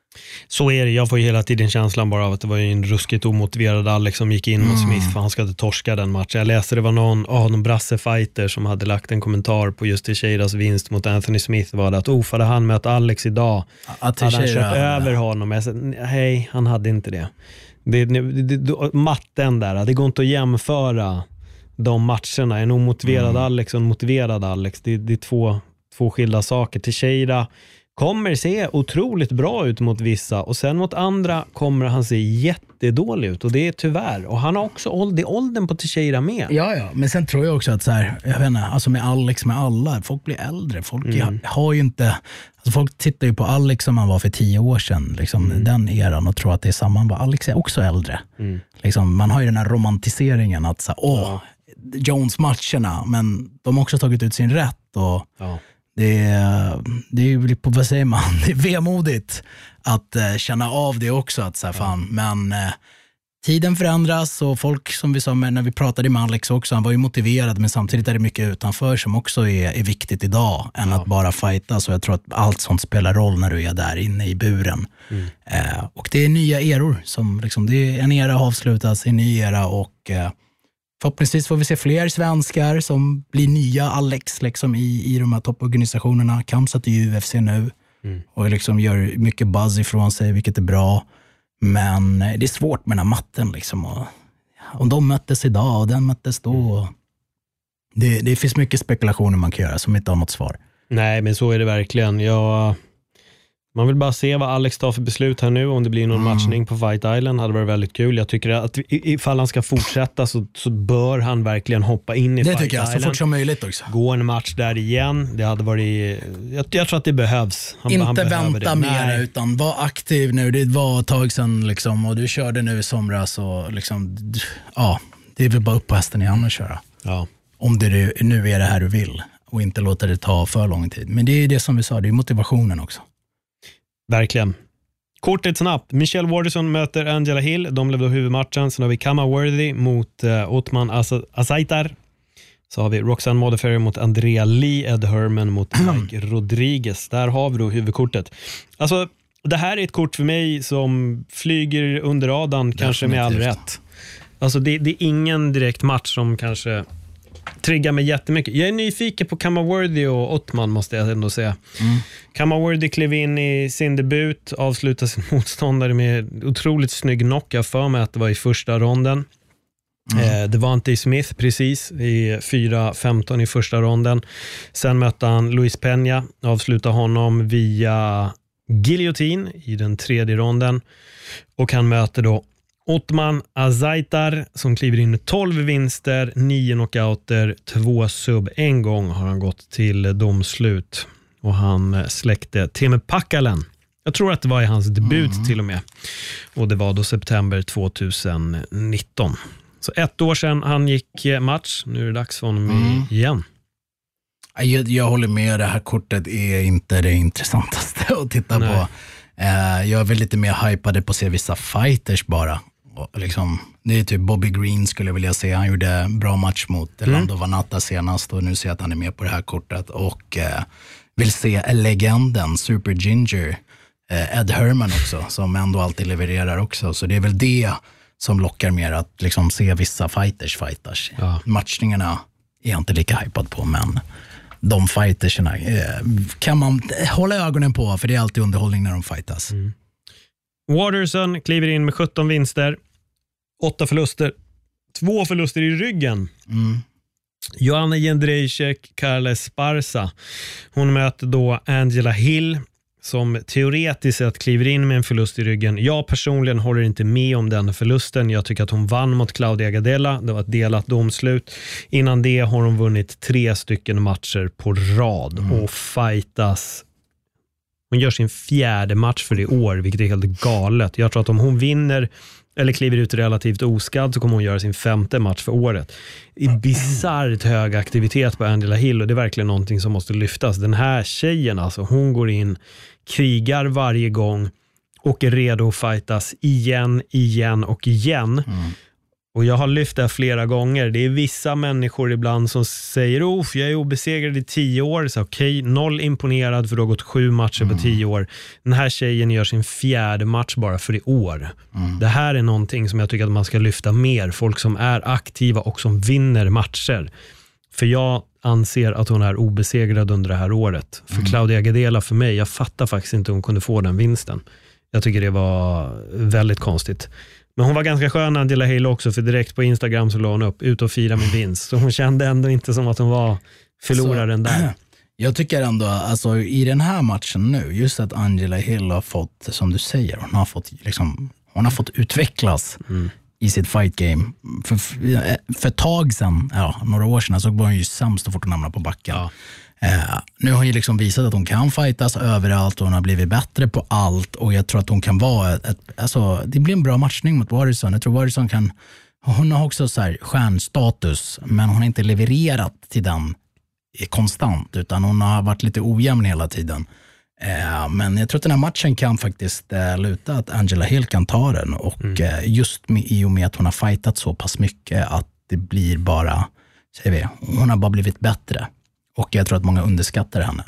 Så är det. Jag får ju hela tiden känslan bara av att det var en ruskigt omotiverad Alex som gick in mot mm. Smith för han ska inte torska den matchen. Jag läste det var någon, oh, någon brassefighter som hade lagt en kommentar på just Teixeiras vinst mot Anthony Smith var det att oh, hade han mött Alex idag att hade han kört över honom. Jag sa, hej, han hade inte det. Det, det, det, matten där, det går inte att jämföra de matcherna. En omotiverad mm. Alex och en motiverad Alex. Det, det är två, två skilda saker. Teixeira kommer se otroligt bra ut mot vissa och sen mot andra kommer han se jättedålig ut och det är tyvärr. Och han har också åld- åldern på Teixeira med. Ja, ja, men sen tror jag också att så här, jag vet inte, alltså med Alex, med alla, folk blir äldre. Folk mm. har ju inte, alltså folk tittar ju på Alex som han var för tio år sedan, liksom mm. den eran och tror att det är samma. Alex är också äldre. Mm. Liksom, man har ju den här romantiseringen att så här, åh, ja. Jones-matcherna, men de har också tagit ut sin rätt och ja. Det är, det är ju på, vad säger man, det är vemodigt att eh, känna av det också att så här, fan, men eh, tiden förändras och folk som vi sa med, när vi pratade med Alex också, han var ju motiverad men samtidigt är det mycket utanför som också är, är viktigt idag än ja. Att bara fighta, så jag tror att allt sånt spelar roll när du är där inne i buren mm. eh, och det är nya eror som liksom, det är en era har avslutats, en ny era och eh, förhoppningsvis får vi se fler svenskar som blir nya Alex liksom i, i de här topporganisationerna. Kam satt i U F C nu mm. och liksom gör mycket buzz ifrån sig, vilket är bra. Men det är svårt med den här matten. Liksom. Och, om de möttes idag och den möttes då. Och det, det finns mycket spekulationer man kan göra som inte har något svar. Nej, men så är det verkligen. Jag... Man vill bara se vad Alex tar för beslut här nu. Om det blir någon mm. matchning på Fight Island hade varit väldigt kul. Jag tycker att ifall han ska fortsätta så, så bör han verkligen hoppa in i det Fight tycker jag, Island. Så fort som möjligt också. Gå en match där igen. Det hade varit, jag, jag tror att det behövs. Han, Inte han vänta mer utan var aktiv nu. Det var ett tag sedan liksom, och du körde nu i somras. Och liksom, ja, det är väl bara upp på hästen igen och köra. Ja. Om det nu är det här du vill och inte låta det ta för lång tid. Men det är det som vi sa, det är motivationen också. Verkligen. Kortet snabbt. Michelle Waterson möter Angela Hill. De blev då huvudmatchen. Sen har vi Kama Worthy mot uh, Othman As- Azaitar. Så har vi Roxanne Modafferi mot Andrea Lee. Ed Herman mot Mike Rodriguez. Där har vi då huvudkortet. Alltså, det här är ett kort för mig som flyger under radarn, kanske med all rätt. Alltså, det, det är ingen direkt match som kanske triggar mig jättemycket. Jag är nyfiken på Kama Worthy och Othman, måste jag ändå säga. Mm. Kama Worthy klev in i sin debut, avslutade sin motståndare med otroligt snygg knock. Jag för mig att det var i första ronden. Mm. Eh, det var inte i Smith precis i fyra femton i första ronden. Sen mötte han Luis Peña, avslutade honom via giljotin i den tredje ronden. Och han möter då Othman Azaitar som kliver in med tolv vinster, nio knockouter, två sub. En gång har han gått till domslut och han släckte Teemu Packalén. Jag tror att det var i hans debut mm. till och med. Och det var då september tjugonitton. Så ett år sedan han gick match. Nu är det dags för honom mm. igen. Jag, jag håller med, det här kortet är inte det intressantaste att titta Nej. på. Jag är väl lite mer hypade på att se vissa fighters bara. Liksom, det är typ Bobby Green skulle jag vilja se. Han gjorde en bra match mot mm. Lando Vannata senast och nu ser jag att han är med på det här kortet. Och eh, vill se legenden Super Ginger eh, Ed Herman också, som ändå alltid levererar också. Så det är väl det som lockar mer, att liksom se vissa fighters fighters. Ja. Matchningarna är jag inte lika hypad på, men de fightersna eh, kan man hålla ögonen på, för det är alltid underhållning när de fightas. Mm. Waterson kliver in med sjutton vinster, åtta förluster, två förluster i ryggen. Mm. Joanna Jędrzejczyk, Karla Esparza. Hon möter då Angela Hill som teoretiskt sett kliver in med en förlust i ryggen. Jag personligen håller inte med om den förlusten. Jag tycker att hon vann mot Claudia Gadella. Det var ett delat domslut. Innan det har hon vunnit tre stycken matcher på rad mm. och fightas. Hon gör sin fjärde match för i år, vilket är helt galet. Jag tror att om hon vinner eller kliver ut relativt oskadd så kommer hon göra sin femte match för året. Det är bizarrt hög aktivitet på Angela Hill och det är verkligen någonting som måste lyftas. Den här tjejen, alltså, hon går in, krigar varje gång och är redo att fightas igen, igen och igen. Mm. Och jag har lyft det här flera gånger. Det är vissa människor ibland som säger oh, jag är obesegrad i tio år. Så okej, okay, noll imponerad för du har gått sju matcher mm. på tio år. Den här tjejen gör sin fjärde match bara för i år. Mm. Det här är någonting som jag tycker att man ska lyfta mer. Folk som är aktiva och som vinner matcher. För jag anser att hon är obesegrad under det här året. För mm. Claudia Gadela för mig, jag fattar faktiskt inte hur hon kunde få den vinsten. Jag tycker det var väldigt konstigt. Men hon var ganska skön, Angela Hill också, för direkt på Instagram så la hon upp ut och fira min vinst. Så hon kände ändå inte som att hon var förloraren alltså, där. Jag tycker ändå, alltså i den här matchen nu, just att Angela Hill har fått, som du säger, hon har fått, liksom, hon har fått utvecklas mm. i sitt fight game. För, för, för ett tag sedan, ja, några år sedan, så var hon ju sämst så fort hon hamnade på backen. Ja. Uh, nu har hon ju liksom visat att hon kan fightas överallt och hon har blivit bättre på allt och jag tror att hon kan vara ett, ett, alltså, det blir en bra matchning mot Waterson. Jag tror Waterson kan, hon har också så här stjärnstatus, men hon har inte levererat till den konstant utan hon har varit lite ojämn hela tiden. Uh, men jag tror att den här matchen kan faktiskt uh, luta att Angela Hill kan ta den och mm. uh, just med, i och med att hon har fightat så pass mycket att det blir bara, säger vi, hon har bara blivit bättre. Och jag tror att många underskattar henne.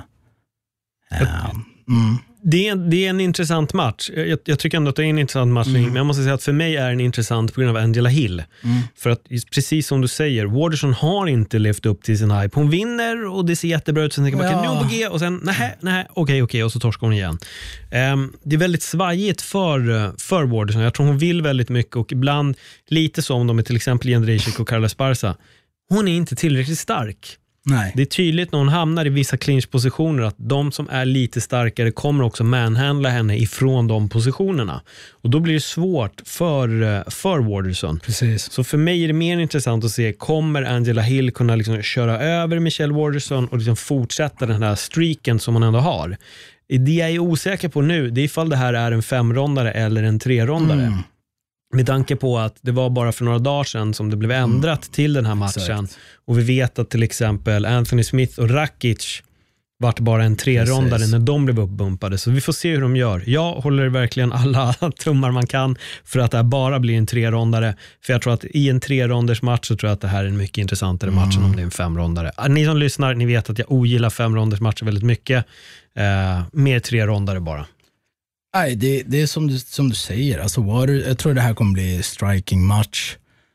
Uh, mm. det, är, det är en intressant match. Jag, jag tycker ändå att det är en intressant match. Mm. Men jag måste säga att för mig är den intressant på grund av Angela Hill. Mm. För att precis som du säger, Waterson har inte levt upp till sin hype. Hon vinner och det ser jättebra ut. Sen tänker man, ja. nu på G och sen, nej, nej, okej, okej. Och så torskar hon igen. Um, det är väldigt svajigt för, för Waterson. Jag tror hon vill väldigt mycket och ibland lite som de är till exempel Jędrzejczyk och Carla Esparza. Hon är inte tillräckligt stark. Nej. Det är tydligt när hon hamnar i vissa clinch-positioner att de som är lite starkare kommer också manhandla henne ifrån de positionerna. Och då blir det svårt för, för Waterson. Precis. Så för mig är det mer intressant att se, kommer Angela Hill kunna liksom köra över Michelle Waterson och liksom fortsätta den här streaken som hon ändå har. Det jag är osäker på nu, det är ifall det här är en femrondare eller en trerondare. Mm. Med tanke på att det var bara för några dagar sedan som det blev ändrat mm. till den här matchen. Exakt. Och vi vet att till exempel Anthony Smith och Rakic vart bara en trerondare när de blev uppbumpade. Så vi får se hur de gör. Jag håller verkligen alla tummar man kan för att det här bara blir en trerondare. För jag tror att i en treronders match så tror jag att det här är en mycket intressantare match mm. än om det är en femrondare. Ni som lyssnar, ni vet att jag ogillar femronders matcher väldigt mycket. Eh, mer trerondare bara. Nej, det, det är som du, som du säger. Alltså, Water, jag tror det här kommer bli striking match.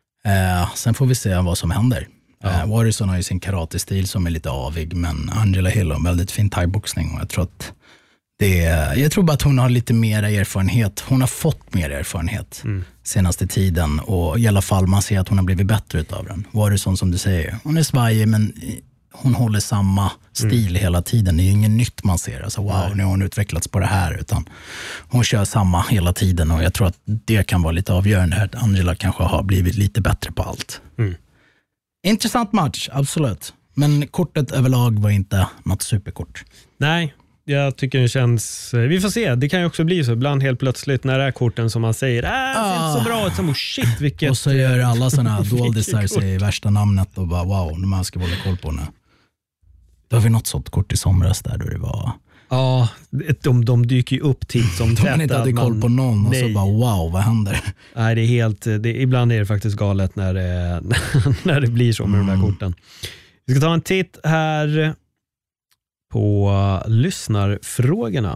Eh, sen får vi se vad som händer. Ja. Eh, Waterson har ju sin karate-stil som är lite avig, men Angela Hill har en väldigt fin thai-boxning och jag tror att det är, jag tror bara att hon har lite mer erfarenhet. Hon har fått mer erfarenhet mm. senaste tiden och i alla fall man ser att hon har blivit bättre utav den. Waterson som du säger, hon är svajig men hon håller samma stil mm. hela tiden. Det är ju inget nytt man ser. Alltså, wow, nu har hon utvecklats på det här. Utan hon kör samma hela tiden och jag tror att det kan vara lite avgörande här. Att Angela kanske har blivit lite bättre på allt. Mm. Intressant match, absolut. Men kortet överlag var inte något superkort. Nej, jag tycker det känns... Vi får se, det kan ju också bli så. Ibland helt plötsligt när det är korten som man säger, äh, det ser inte så bra ut. Oh, shit, vilket... Och så gör alla sådana doldisar sig i värsta namnet och bara, wow, de här ska hålla koll på nu. Då har vi något sånt kort i somras där då det var... Ja, de, de dyker ju upp till som tätt. Man inte hade koll på någon och nej. Så bara wow, vad händer? Nej, det är helt... Det, ibland är det faktiskt galet när det, när det blir så med mm. de här korten. Vi ska ta en titt här på lyssnarfrågorna.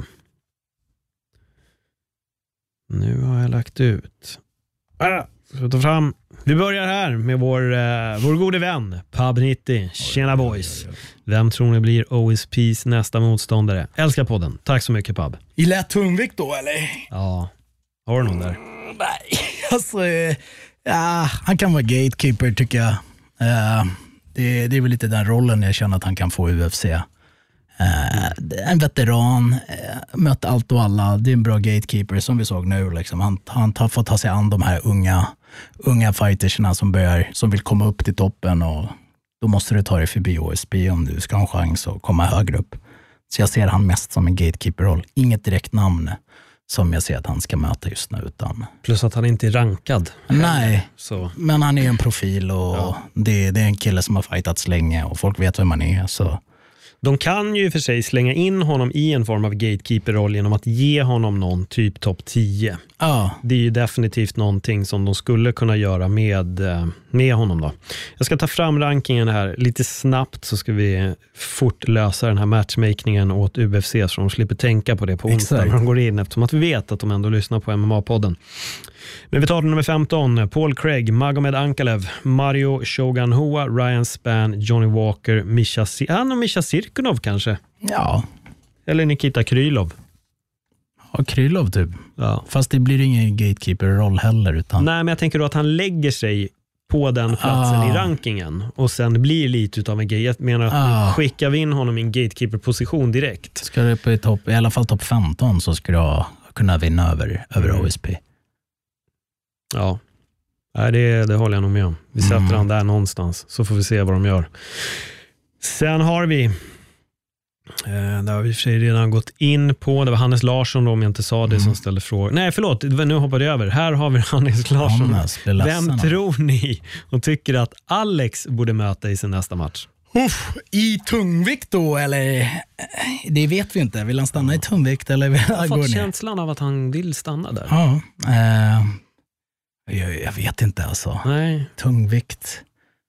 Nu har jag lagt ut. Ah, ska ta fram. Vi börjar här med vår, uh, vår gode vän Pub nittio. Tjena boys. Oj, oj, oj. Vem tror ni blir O S P's nästa motståndare? Älskar podden. Tack så mycket Pub. I lätt tungvikt då eller? Ja. Har du någon där? Mm, nej. Alltså, ja, han kan vara gatekeeper tycker jag. Uh, det, det är väl lite den rollen jag känner att han kan få i U F C. Uh, en veteran, uh, mött allt och alla. Det är en bra gatekeeper som vi såg nu. Liksom. Han, han har fått ta sig an de här unga, unga fightersna som, börjar, som vill komma upp till toppen. Och då måste du ta dig förbi O S P om du ska ha en chans att komma högre upp. Så jag ser han mest som en gatekeeper-roll. Inget direkt namn som jag ser att han ska möta just nu. Utan... Plus att han inte är rankad. Nej, så. Men han är en profil och ja. det, det är en kille som har fightats länge och folk vet vem man är. Så... De kan ju för sig slänga in honom i en form av gatekeeper-roll genom att ge honom någon typ topp tio. Ja. Det är ju definitivt någonting som de skulle kunna göra med, med honom då. Jag ska ta fram rankingen här lite snabbt, så ska vi fort lösa den här matchmakingen åt U F C så de slipper tänka på det på onsdag när de går in, eftersom att vi vet att de ändå lyssnar på M M A-podden. Men vi tar nummer femton. Paul Craig, Magomed Ankalev, Mario Shogun Rua, Ryan Spann, Johnny Walker, Misha, han och Misha Cirkunov kanske. Ja. Eller Nikita Krylov. Ja, Krylov typ. Ja. Fast det blir ingen gatekeeper-roll heller. Utan... Nej, men jag tänker då att han lägger sig på den platsen ah. i rankingen och sen blir lite utav en gate. Jag menar att ah. skickar vi in honom i en gatekeeper-position direkt. Ska det på i, topp, i alla fall topp femton så ska du kunna vinna över, över mm. O S P. Ja, Nej, det, det håller jag nog med om. Vi sätter mm. han där någonstans så får vi se vad de gör. Sen har vi eh, där har vi för sig redan gått in på, det var Hannes Larsson då, om jag inte sa det, mm. som ställde frågor. Nej, förlåt, nu hoppade jag över. Här har vi Hannes Larsson. Hannes, Vem tror ni och tycker att Alex borde möta i sin nästa match? Uff, i tungvikt då, eller det vet vi inte. Vill han stanna i tungvikt eller vill han jag gå har ner? fått känslan av att han vill stanna där. Ja, eh, jag, jag vet inte alltså. Nej. Tungvikt.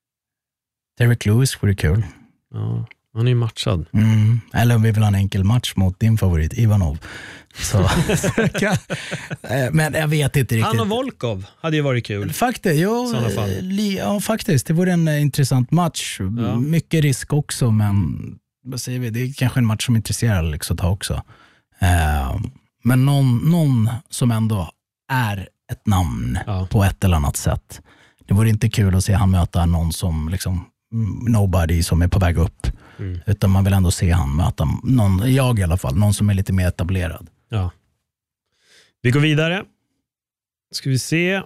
Derek Lewis vore kul. Ja, han är ju matchad. Mm. Eller om vi vill ha en enkel match mot din favorit Ivanov. Så. Men jag vet inte riktigt. Han och Volkov hade ju varit kul. Faktiskt, ja, ja, faktiskt. Det vore en intressant match. Ja. Mycket risk också, men vad säger vi? Det är kanske en match som intresserar Alex att ta också. Men någon, någon som ändå är ett namn ja. på ett eller annat sätt. Det vore inte kul att se han möta någon som liksom nobody som är på väg upp. Mm. Utan man vill ändå se han möta någon, jag i alla fall, någon som är lite mer etablerad. Ja. Vi går vidare. Ska vi se.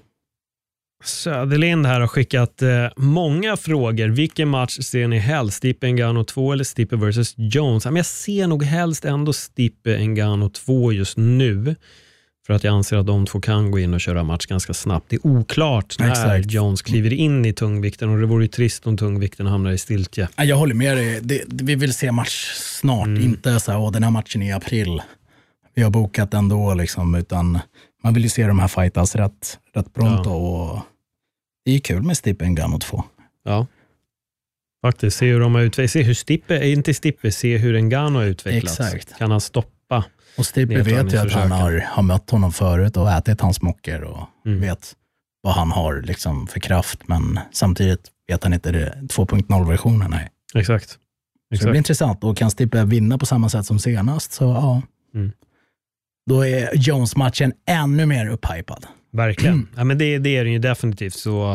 Söderlind här har skickat eh, många frågor. Vilken match ser ni helst? Stipe Ngannou två eller Stipe versus Jones? Men jag ser nog helst ändå Stipe Ngannou två just nu. För att jag anser att de två kan gå in och köra match ganska snabbt. Det är oklart när Exakt. Jones kliver in i tungvikten. Och det vore ju trist om tungvikten hamnar i stiltje. Jag håller med dig. Det, det, vi vill se match snart. Mm. Inte så här, åh, den här matchen i april. Vi har bokat ändå liksom. Utan man vill ju se de här fightas rätt, rätt pronto. Ja. Och det är kul med Stipe Ngannou två. Ja. Faktiskt, se hur de har utvecklats. Se hur Stipe, inte Stipe, se hur Ngannou har utvecklats. Exakt. Kan han stoppa? Och Stipe vet ju att han har, har mött honom förut och ätit hans mocker och mm. vet vad han har liksom för kraft, men samtidigt vet han inte det två punkt noll-versionen. Nej. Exakt. Så Exakt. det blir intressant. Och kan Stipe vinna på samma sätt som senast, så ja. Mm. Då är Jones-matchen ännu mer upphypad. Verkligen. Mm. Ja, men det, det är det ju definitivt. Så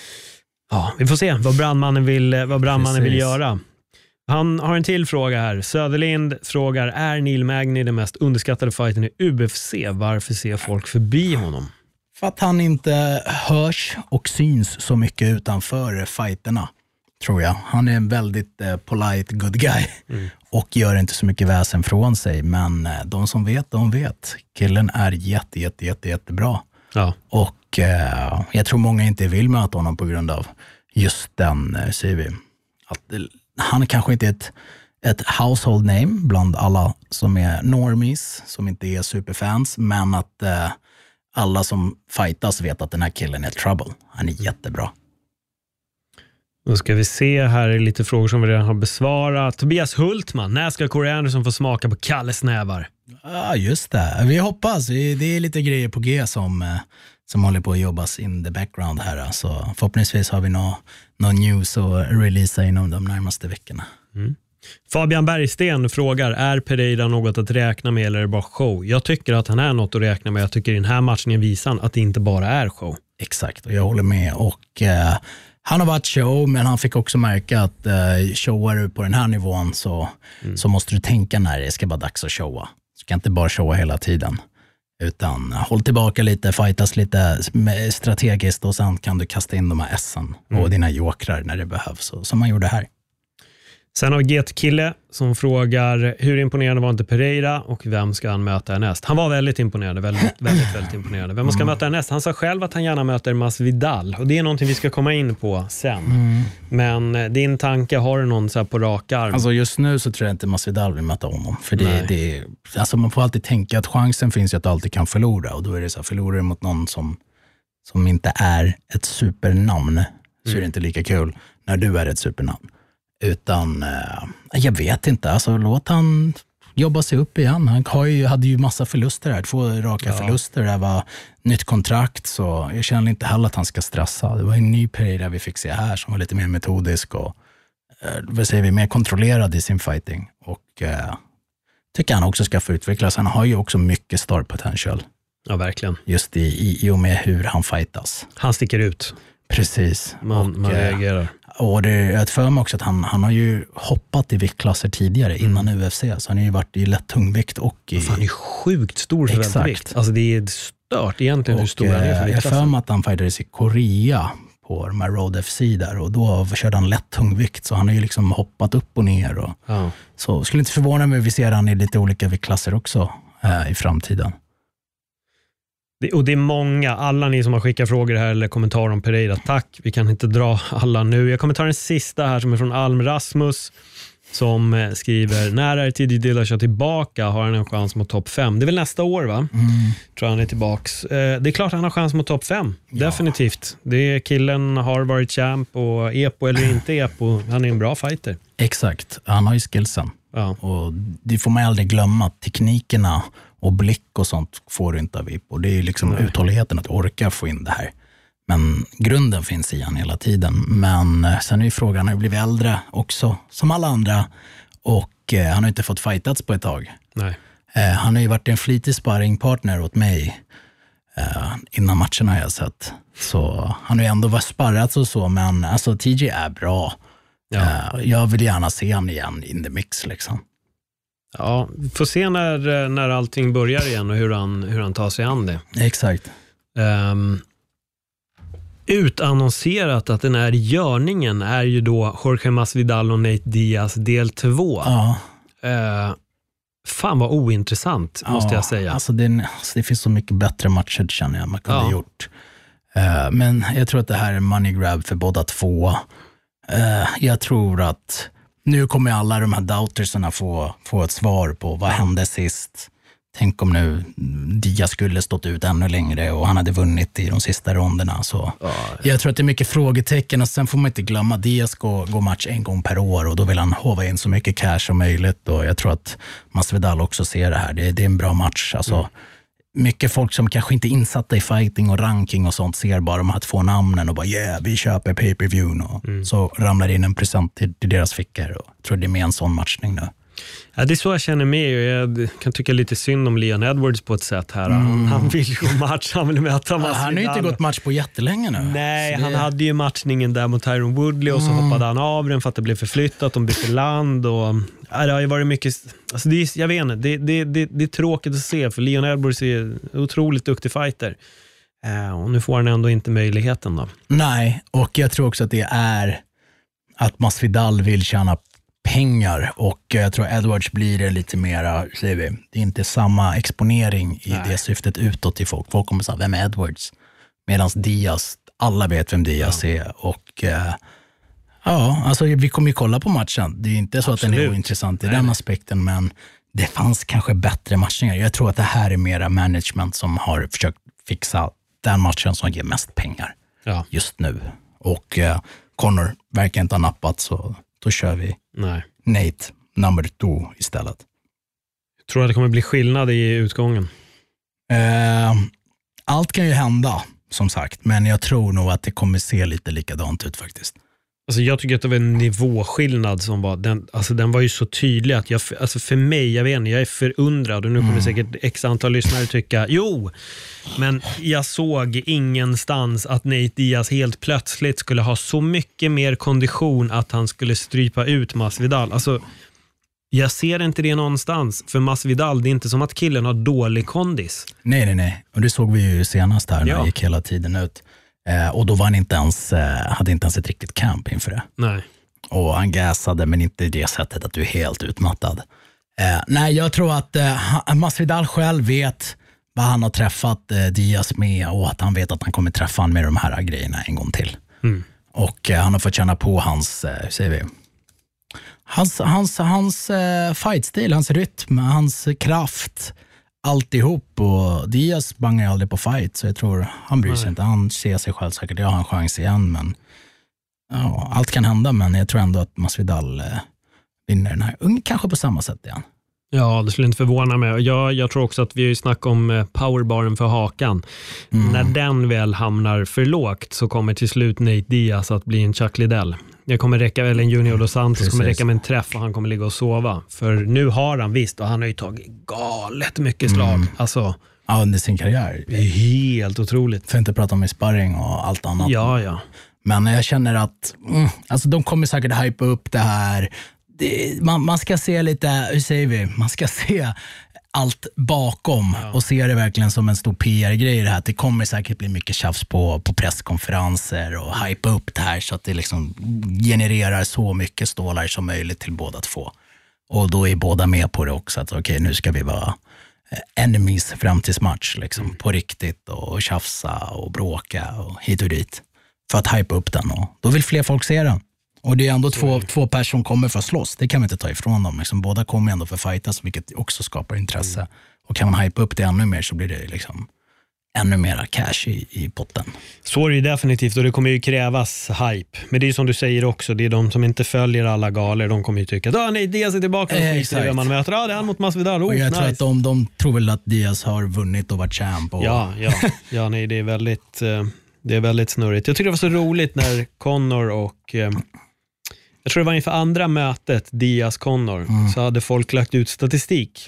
ja, vi får se vad brandmannen vill, vad brandmannen vill göra. Han har en till fråga här. Söderlind frågar, är Neil Magny den mest underskattade fighten i U F C? Varför ser folk förbi honom? För att han inte hörs och syns så mycket utanför fighterna, tror jag. Han är en väldigt eh, polite good guy mm. och gör inte så mycket väsen från sig. Men eh, de som vet, de vet. Killen är jätte, jätte, jätte, jättebra. Ja. Och eh, jag tror många inte vill möta honom på grund av just den, eh, säger vi, att han kanske inte är ett, ett household name bland alla som är normies, som inte är superfans, men att eh, alla som fightas vet att den här killen är trouble. Han är jättebra. Då ska vi se här lite frågor som vi redan har besvarat. Tobias Hultman, när ska Corey Anderson få smaka på Kalles nävar? Ja, just det. Vi hoppas. Det är lite grejer på G som, som håller på att jobbas in the background här. Så förhoppningsvis har vi någon nå news att releasa inom de närmaste veckorna. Mm. Fabian Bergsten frågar, är Pereira något att räkna med eller är det bara show? Jag tycker att han är något att räkna med. Jag tycker i den här matchen visar han att det inte bara är show. Exakt, och jag håller med. Och eh, han har varit show, men han fick också märka att eh, showar du på den här nivån så, mm. så måste du tänka när det ska vara dags att showa. Du ska inte bara showa hela tiden. Utan håll tillbaka lite, fightas lite strategiskt och sen kan du kasta in de här essen mm. och dina jokrar när det behövs. Så, som man gjorde här. Sen har vi G T-kille som frågar hur imponerande var inte Pereira och vem ska han möta härnäst? Han var väldigt imponerande, väldigt, väldigt, väldigt imponerande. Vem ska mm. möta härnäst? Han sa själv att han gärna möter Masvidal och det är någonting vi ska komma in på sen. Mm. Men din tanke, har du någon så här på rak arm? Alltså just nu så tror jag inte Masvidal vill möta honom. För det, det, alltså man får alltid tänka att chansen finns ju att du alltid kan förlora och då är det så här, förlorar du mot någon som, som inte är ett supernamn mm. så är det inte lika kul när du är ett supernamn. Utan, eh, jag vet inte, alltså låt han jobba sig upp igen. Han har ju, hade ju massa förluster här, två raka ja. förluster. Det var nytt kontrakt, så jag känner inte heller att han ska stressa. Det var en ny period vi fick se här som var lite mer metodisk och eh, vad säger vi, mer kontrollerad i sin fighting. Och eh, tycker han också ska få utvecklas. Han har ju också mycket star potential. Ja, verkligen. Just i, i, i och med hur han fightas. Han sticker ut. Precis. Man, och, man reagerar. Och det är ett för mig också att han, han har ju hoppat i viktklasser tidigare mm. innan U F C. Så han har ju varit i lätt tungvikt och i... Han är ju sjukt stor för vältervikt. Alltså det är stört egentligen hur stor han är för viktklassen. Jag för mig att han fightades i Korea på de här Road F C där. Och då körde han lätt tungvikt. Så han har ju liksom hoppat upp och ner. Och, ja. Så skulle inte förvåna mig om vi ser han i lite olika viktklasser också äh, i framtiden. Det, och det är många, alla ni som har skickat frågor här eller kommentarer om Pereira, tack. Vi kan inte dra alla nu. Jag kommer ta den sista här som är från Alm Rasmus som skriver, när är T J Dillashaw tillbaka? Har han en chans mot topp fem? Det är väl nästa år va? Mm. Tror han är tillbaks. Eh, det är klart han har chans mot topp fem. Ja. Definitivt. Det är, killen har varit champ och Epo eller inte Epo, han är en bra fighter. Exakt, han har ju skillsen. Ja. Och det får man aldrig glömma. Teknikerna och blick och sånt får du inte av Epo. Det är liksom Nej. uthålligheten att orka få in det här. Men grunden finns i han hela tiden. Men sen är ju frågan, han har blivit äldre också, som alla andra. Och eh, han har inte fått fightats på ett tag. Nej. Eh, han har ju varit en flitig sparringpartner åt mig eh, innan matcherna har jag sett. Så han har ju ändå varit sparrat och så, men alltså T J är bra. Ja. Eh, jag vill gärna se han igen in the mix liksom. Ja, får se när, när allting börjar igen och hur han, hur han tar sig an det. Exakt. Um, utannonserat att den här görningen är ju då Jorge Masvidal och Nate Diaz del två. Ja. Uh, fan vad ointressant, ja, måste jag säga. Alltså det, alltså det finns så mycket bättre matcher känner jag man kunde ja. gjort. Uh, men jag tror att det här är money grab för båda två. Uh, jag tror att nu kommer alla de här doubtersarna få, få ett svar på vad hände sist. Tänk om nu Diaz skulle stått ut ännu längre och han hade vunnit i de sista ronderna. Så ja. Jag tror att det är mycket frågetecken och sen får man inte glömma att Diaz går, går match en gång per år och då vill han hova in så mycket cash som möjligt. Och jag tror att Masvidal också ser det här. Det, det är en bra match. Alltså, mm. Mycket folk som kanske inte är insatta i fighting och ranking och sånt ser bara de här två namnen och bara yeah, vi köper pay-per-view och mm. så ramlar in en present till, till deras fickor och jag tror det är med en sån matchning nu. Ja, det är så jag känner med och jag kan tycka lite synd om Leon Edwards på ett sätt här. Mm. Han vill ju gå match, han vill möta Masvidal. Han har ju inte gått match på jättelänge nu. Nej, det... han hade ju matchningen där mot Tyron Woodley och så mm. hoppade han av den för att det blev förflyttat, de bytte land och ja, det har ju varit mycket, alltså det är, jag vet inte, det, det, det, det är tråkigt att se för Leon Edwards är en otroligt duktig fighter. Uh, och nu får han ändå inte möjligheten då. Nej, och jag tror också att det är att Masvidal vill tjäna pengar och jag tror Edwards blir det lite mera, säger vi, det är inte samma exponering i Nej. det syftet utåt till folk. Folk kommer säga, vem är Edwards? Medan Diaz, alla vet vem Diaz ja. är och uh, ja, alltså vi kommer ju kolla på matchen. Det är inte så Absolut. att den är ointressant i Nej. den aspekten, men det fanns kanske bättre matchningar. Jag tror att det här är mera management som har försökt fixa den matchen som ger mest pengar ja. just nu. Och uh, Conor verkar inte ha nappat, så då kör vi Nej. Nate number two istället. Jag tror att det kommer bli skillnad i utgången. Uh, allt kan ju hända, som sagt. Men jag tror nog att det kommer se lite likadant ut faktiskt. Alltså jag tycker att det var en nivåskillnad som var, den, alltså den var ju så tydlig att jag, alltså för mig, jag vet inte, jag är förundrad och nu kommer mm. säkert x antal lyssnare tycka, jo, men jag såg ingenstans att Nate Diaz helt plötsligt skulle ha så mycket mer kondition att han skulle strypa ut Masvidal. Alltså jag ser inte det någonstans, för Masvidal, det är inte som att killen har dålig kondis. Nej, nej, nej. Och det såg vi ju senast här när ja. han gick hela tiden ut. Eh, och då var han inte ens, eh, hade inte ens ett riktigt camp inför det. Nej. och han gasade, men inte i det sättet att du är helt utmattad. Eh, nej, jag tror att eh, Masvidal själv vet vad han har träffat eh, Diaz med och att han vet att han kommer träffa han med de här grejerna en gång till. Mm. Och eh, han har fått känna på hans, eh, säger vi, hans, hans, hans eh, fightstil, hans rytm, hans kraft, alltihop. Och Diaz bangar aldrig på fight, så jag tror han bryr sig Nej. inte. Han ser sig själv säkert, jag har en chans igen, men ja, allt kan hända, men jag tror ändå att Masvidal eh, vinner den här. Ung, kanske på samma sätt igen. Ja, det skulle inte förvåna mig. Jag, jag tror också att vi snackar om powerbaren för hakan. Mm. När den väl hamnar för lågt så kommer till slut Nate Diaz att bli en Chuck Liddell. Jag kommer räcka, eller en Junior Dos Santos Precis. kommer räcka med en träff och han kommer ligga och sova. För nu har han visst, och han har ju tagit galet mycket slag. Mm. Alltså, ja, under sin karriär. Det är helt otroligt. För att inte prata om sparring och allt annat. Ja, ja. Men jag känner att mm, alltså de kommer säkert hypa upp det här. Det, man, man ska se lite, hur säger vi, man ska se allt bakom ja. och se det verkligen som en stor P R-grej det här. Det kommer säkert bli mycket tjafs på, på presskonferenser och hypa upp det här så att det liksom genererar så mycket stålar som möjligt till båda två. Och då är båda med på det också, att okej, okay, nu ska vi vara enemies fram tills match liksom, mm. på riktigt, och tjafsa och bråka och hit och dit för att hypa upp den, och då vill fler folk se den. Och det är ändå två, två personer som kommer för att slåss. Det kan vi inte ta ifrån dem. Liksom, båda kommer ändå för att fightas, vilket också skapar intresse. Mm. Och kan man hypa upp det ännu mer så blir det liksom ännu mera cash i, i potten. Så är det definitivt, och det kommer ju krävas hype. Men det är ju som du säger också, det är de som inte följer alla galor, de kommer ju tycka att ah, nej, Diaz är tillbaka. Eh, exakt. Man möter, ah, det är han mot Masvidal. Oh, och jag nice. tror att de, de tror väl att Diaz har vunnit och varit champ. Och... Ja, ja. ja nej, det är väldigt... Uh, det är väldigt snurrigt. Jag tycker det var så roligt när Conor och... Uh, jag tror det var inför andra mötet, Diaz-Conor, mm. så hade folk lagt ut statistik.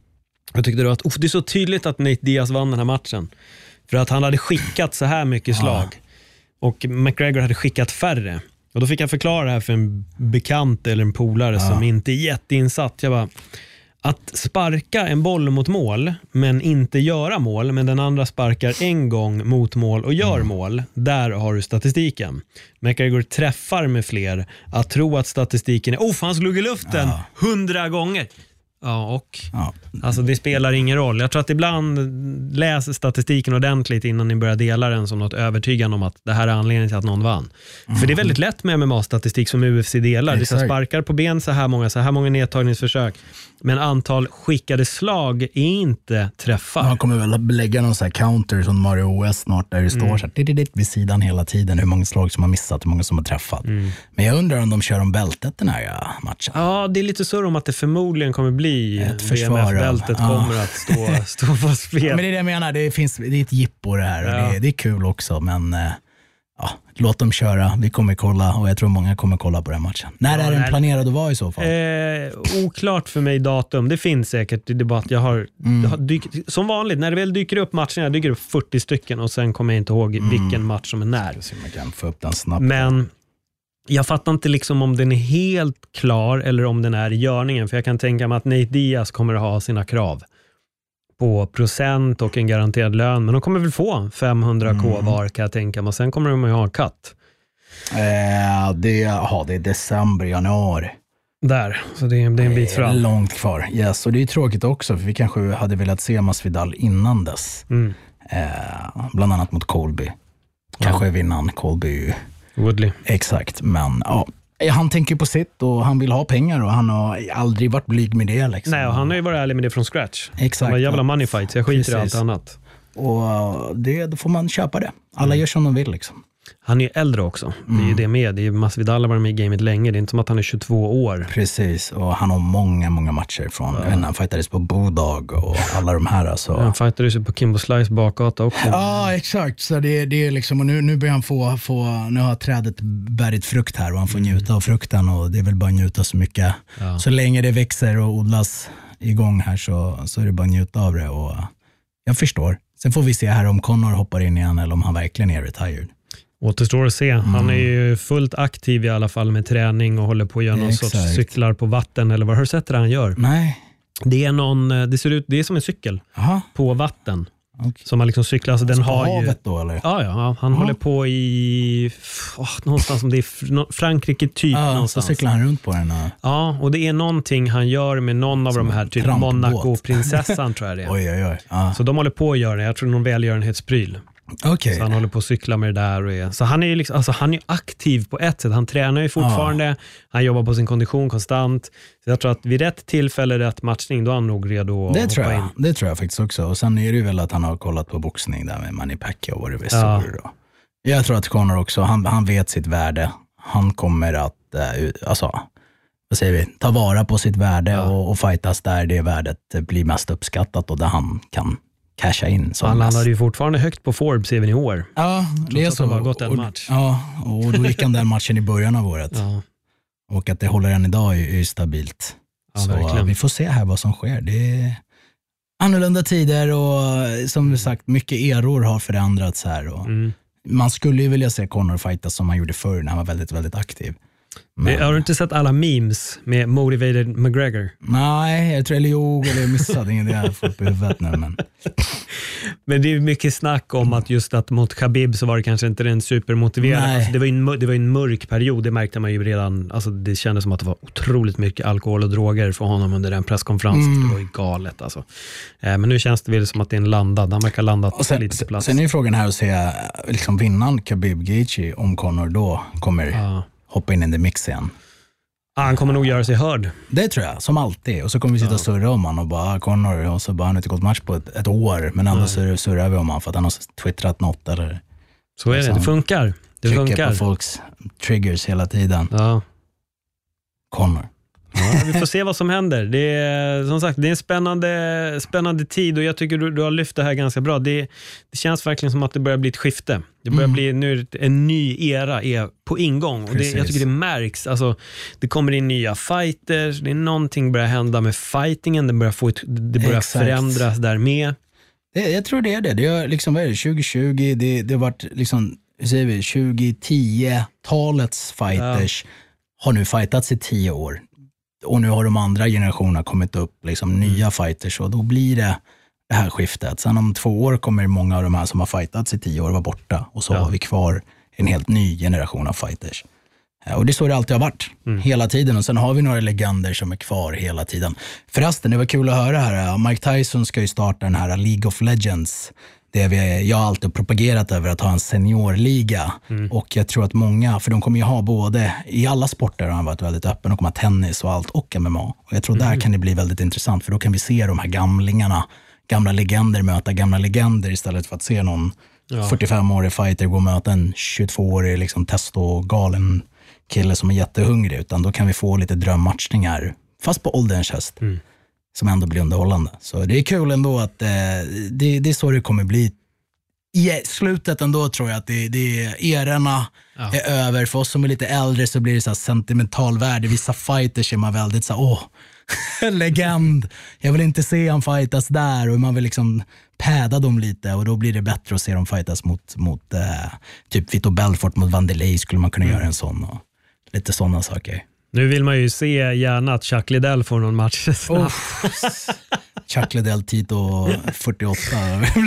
Jag tyckte det var att oh, det är så tydligt att Nate Diaz vann den här matchen. För att han hade skickat så här mycket slag. Ja. Och McGregor hade skickat färre. Och då fick jag förklara det här för en bekant eller en polare ja. som inte är jätteinsatt. Jag bara, att sparka en boll mot mål men inte göra mål, men den andra sparkar en gång mot mål och gör mm. mål, där har du statistiken. McGregor träffar med fler. Att tro att statistiken är, oh, han slog i luften hundra ja. gånger. Ja, och ja. Alltså det spelar ingen roll. Jag tror att ibland läser statistiken ordentligt innan ni börjar dela den som något övertygande om att det här är anledningen till att någon vann. Mm. För det är väldigt lätt med M M A-statistik som U F C delar. Det är sparkar på ben, så här många, så här många nedtagningsförsök. Men antal skickade slag är inte träffar. Man kommer väl lägga någon sån här counter som Mario O S snart, där det står mm. så här, vid sidan hela tiden hur många slag som har missat, hur många som har träffat. Mm. Men jag undrar om de kör om bältet den här ja, matchen. Ja, det är lite så om att det förmodligen kommer bli ett försvar. V M F-bältet ja. kommer att stå, stå på spel. Men det är det jag menar, det, finns, det är ett jippo det här. Ja. Och det, det är kul också, men ja, låt dem köra. Vi kommer kolla, och jag tror många kommer kolla på den matchen. När ja, är den nej. planerad att vara i så fall? Eh, oklart för mig datum. Det finns säkert i debatt. Jag har, mm. jag har dykt, som vanligt, när det väl dyker upp matchen, jag dyker upp fyrtio stycken och sen kommer jag inte ihåg mm. vilken match som är när. Så man kan få upp den snabbt. Men jag fattar inte liksom om den är helt klar eller om den är i görningen. För jag kan tänka mig att Nate Diaz kommer att ha sina krav på procent och en garanterad lön. Men de kommer väl få femhundra k mm. var, kan jag tänka mig. Och sen kommer de att ha en katt. Eh, det, aha, det är december, januari. Där, så det är, det är en bit fram. Långt kvar. Yes, och det är tråkigt också, för vi kanske hade velat se Masvidal innan dess. Mm. Eh, bland annat mot Colby. Kanske ja. vinnan Colby. Woodley. Exakt, men ja. Han tänker på sitt och han vill ha pengar och han har aldrig varit blyg med det. Liksom. Nej, och han har ju varit ärlig med det från scratch. Exakt. Han var jävla money fight, så jag skiter Precis. i allt annat. Och det, då får man köpa det. Alla mm. gör som de vill liksom. Han är ju äldre också. Mm. Det är ju det med. Det är ju Masvidal har varit med i gamet länge. Det är inte som att han är tjugotvå år. Precis, och han har många, många matcher från. Ja. Han fightades på Bulldog och alla de här. Alltså. Ja, han fightades ju på Kimbo Slice bakgata också. Ja, exakt. Så det, det är liksom, och nu, nu börjar han få, få, nu har trädet bärit frukt här och han får njuta av frukten, och det är väl bara njuta så mycket. Ja. Så länge det växer och odlas igång här så, så är det bara njuta av det, och jag förstår. Sen får vi se här om Conor hoppar in igen eller om han verkligen är retired. Återstår att se. Han mm. är ju fullt aktiv i alla fall med träning och håller på att göra någon Exakt. sorts cyklar på vatten, eller vad har du sett det han gör? Nej. Det är någon, det ser ut, det är som en cykel Aha. på vatten. Okay. Som har liksom cyklat. Alltså, den på har havet ju, då eller? Ja, ja han mm. håller på i oh, någonstans som det är Frankrike typ. Ja, någonstans. Så cyklar han runt på den. Och... Ja, och det är någonting han gör med någon av som de här, typ Monaco-prinsessan tror jag det är. Oj, oj, oj. Ja. Så de håller på att göra det. Jag tror någon välgörenhetspryl. Okay. Så han håller på att cykla med det där. Och är, så han är ju liksom, alltså han är aktiv på ett sätt. Han tränar ju fortfarande. Ja. Han jobbar på sin kondition konstant. Så jag tror att vid rätt tillfälle, rätt matchning, då är han nog redo att det hoppa tror jag. in. Det tror jag faktiskt också. Och sen är det ju väl att han har kollat på boxning där med Manny Pacquiao och vad det visst ja. då. Jag tror att Conor också, han, han vet sitt värde. Han kommer att, äh, alltså, vad säger vi, ta vara på sitt värde ja. och, och fightas där det värdet blir mest uppskattat och där han kan casha in. Han landade ju fortfarande högt på Forbes även i år. Ja, det är så. Det har gått en match. Ja, och då gick han den matchen i början av året. Ja. Och att det håller än idag är ju stabilt. Ja, så verkligen. Vi får se här vad som sker. Det är annorlunda tider och som vi sagt, mycket eror har förändrats här. Och mm. man skulle ju vilja se Conor fightas som han gjorde förr när han var väldigt, väldigt aktiv. Men... Har du inte sett alla memes med Motivated McGregor? Nej, jag tror eller jo, eller jag missade ingen det jag fått på huvudet nu. Men... men det är mycket snack om att just att mot Khabib så var det kanske inte den supermotiverade. Alltså det var ju en, det var en mörk period, det märkte man ju redan. Alltså det kändes som att det var otroligt mycket alkohol och droger för honom under den presskonferensen. Mm. Det var ju galet alltså. Eh, men nu känns det väl som att det är en landad. Han verkar landat sen, lite till plats. Sen är ju frågan här att se liksom vinnan Khabib Gaethje om Conor då kommer... Ja. hoppa in i the mix igen. Ah, han kommer nog göra sig hörd. Det tror jag, som alltid. Och så kommer vi sitta ja. och surra om han och bara, ah, Conor, och så bara, han har inte gått match på ett, ett år, men ändå surrar, surrar vi om han för att han har twittrat något eller... Så är det, det funkar. Det funkar. På folks triggers hela tiden. Ja. Conor. Ja, vi får se vad som händer. Det är, som sagt, det är en spännande, spännande tid och jag tycker du, du har lyft det här ganska bra. Det, det känns verkligen som att det börjar bli ett skifte. Det börjar mm. bli nu en ny era är på ingång. Och det, jag tycker det märks. Alltså, det kommer in nya fighters. Det är någonting börjar hända med fightingen. Det börjar, få ett, det börjar förändras där med. Det, jag tror det är det. Det är liksom, vad är det, tjugo tjugo. Det, det har varit liksom, hur säger vi, tjugo tio-talets fighters ja. har nu fightats i tio år. Och nu har de andra generationerna kommit upp, liksom mm. nya fighters, och då blir det det här skiftet. Sen om två år kommer många av de här som har fightats i tio år vara borta, och så ja. har vi kvar en helt ny generation av fighters. Och det är så det alltid har varit, mm. hela tiden. Och sen har vi några legender som är kvar hela tiden. Förresten, det var kul att höra här. Mike Tyson ska ju starta den här League of Legends. Det vi, jag har alltid propagerat över att ha en seniorliga. Mm. Och jag tror att många, för de kommer ju ha både, i alla sporter har han varit väldigt öppen, och kommer ha tennis och allt, och M M A. Och jag tror mm. där kan det bli väldigt intressant, för då kan vi se de här gamlingarna, gamla legender möta gamla legender, istället för att se någon ja. fyrtiofem-årig fighter gå och möta en tjugotvå-årig liksom testo-galen kille som är jättehungrig. Utan då kan vi få lite drömmatchningar, fast på ålderns häst. Mm. Som ändå blir underhållande. Så det är kul ändå att eh, det, det är så det kommer bli. I slutet ändå tror jag att det, det är erorna ja. är över. För oss som är lite äldre så blir det så här sentimental värde. Vissa fighters är man väldigt så här, åh, legend. Jag vill inte se han fightas där, och man vill liksom päda dem lite, och då blir det bättre att se dem fightas mot, mot eh, typ Vito Belfort mot Vanderlei, skulle man kunna mm. göra en sån, och lite sådana saker. Nu vill man ju se gärna att Chuck Liddell får någon match snabbt. Chuck Liddell Tito fyrtioåtta.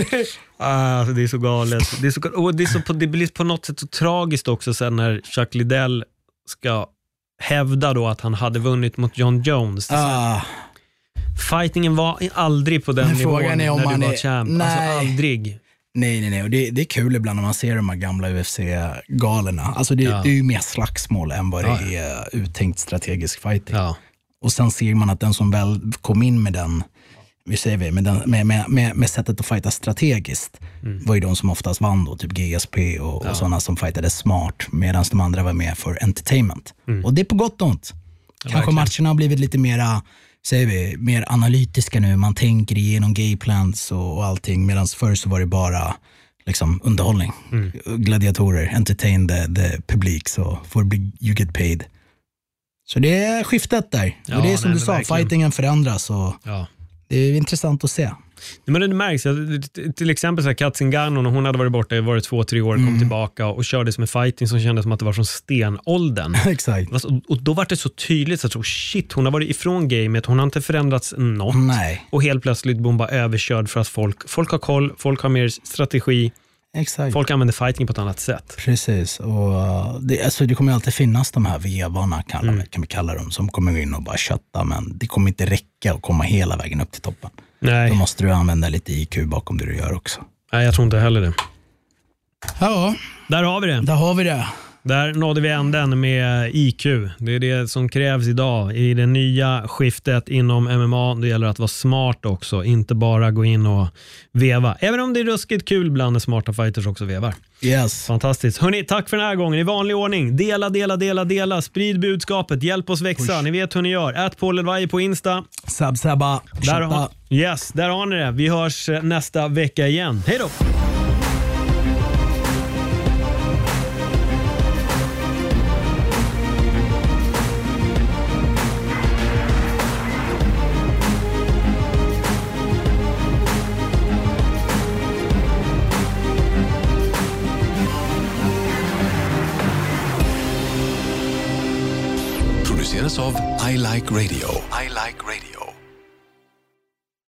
ah, det är så galet. Det, är så, och det, är så, det blir på något sätt så tragiskt också sen när Chuck Liddell ska hävda då att han hade vunnit mot John Jones. Ah. Fightingen var aldrig på den men nivån när du var är, champ. Nej. Alltså aldrig. Nej, nej, nej. Och det, det är kul ibland när man ser de här gamla U F C-galerna. Alltså det, ja. det är ju mer slagsmål än vad det ja. är uttänkt strategisk fighting. Ja. Och sen ser man att den som väl kom in med den, vi säger vi, med, den, med, med, med, med sättet att fighta strategiskt, mm. var ju de som oftast vann då, typ G S P och, ja. och sådana som fightade smart, medan de andra var med för entertainment. Mm. Och det är på gott och ont. Ja, kanske matcherna har blivit lite mera, säger vi, mer analytiska nu. Man tänker igenom gameplans och, och allting. Medan förr så var det bara liksom underhållning. Mm. Gladiatorer, entertain the, the publik, så får bli you get paid. Så det är skiftet där. Ja, och det är som nej, du sa, verkligen. Fightingen förändras, och ja. det är intressant att se. Men det märks, till exempel så här Katzingano, när hon hade varit borta i var det två, tre år, kom mm. tillbaka och körde som en fighting som kändes som att det var från stenåldern. Exakt. Och, och då var det så tydligt så att shit, hon har varit ifrån gamet, hon har inte förändrats något. Nej. Och helt plötsligt bomba överkörd för att folk, folk har koll, folk har mer strategi. Exakt. Folk använder fighting på ett annat sätt. Precis, och det, alltså, det kommer alltid finnas de här vevarna kallar, mm. kan vi kalla dem, som kommer in och bara kötta, men det kommer inte räcka att komma hela vägen upp till toppen. Nej. Då måste du använda lite I Q bakom det du gör också. Nej, jag tror inte heller det. Ja, där har vi det. Där har vi det. Där nådde vi änden med I Q. Det är det som krävs idag i det nya skiftet inom M M A. Det gäller att vara smart också, inte bara gå in och veva. Även om det är ruskigt kul bland när smarta fighters också vevar. Yes. Fantastiskt. Hörrni, tack för den här gången. I vanlig ordning. Dela, dela, dela, dela. Sprid budskapet. Hjälp oss växa. Push. Ni vet hur ni gör. Ät Paul Elvaje på Insta. Sab, sabba. Där har, yes, där har ni det. Vi hörs nästa vecka igen. Hej då! Produceras av I Like Radio. I Like Radio.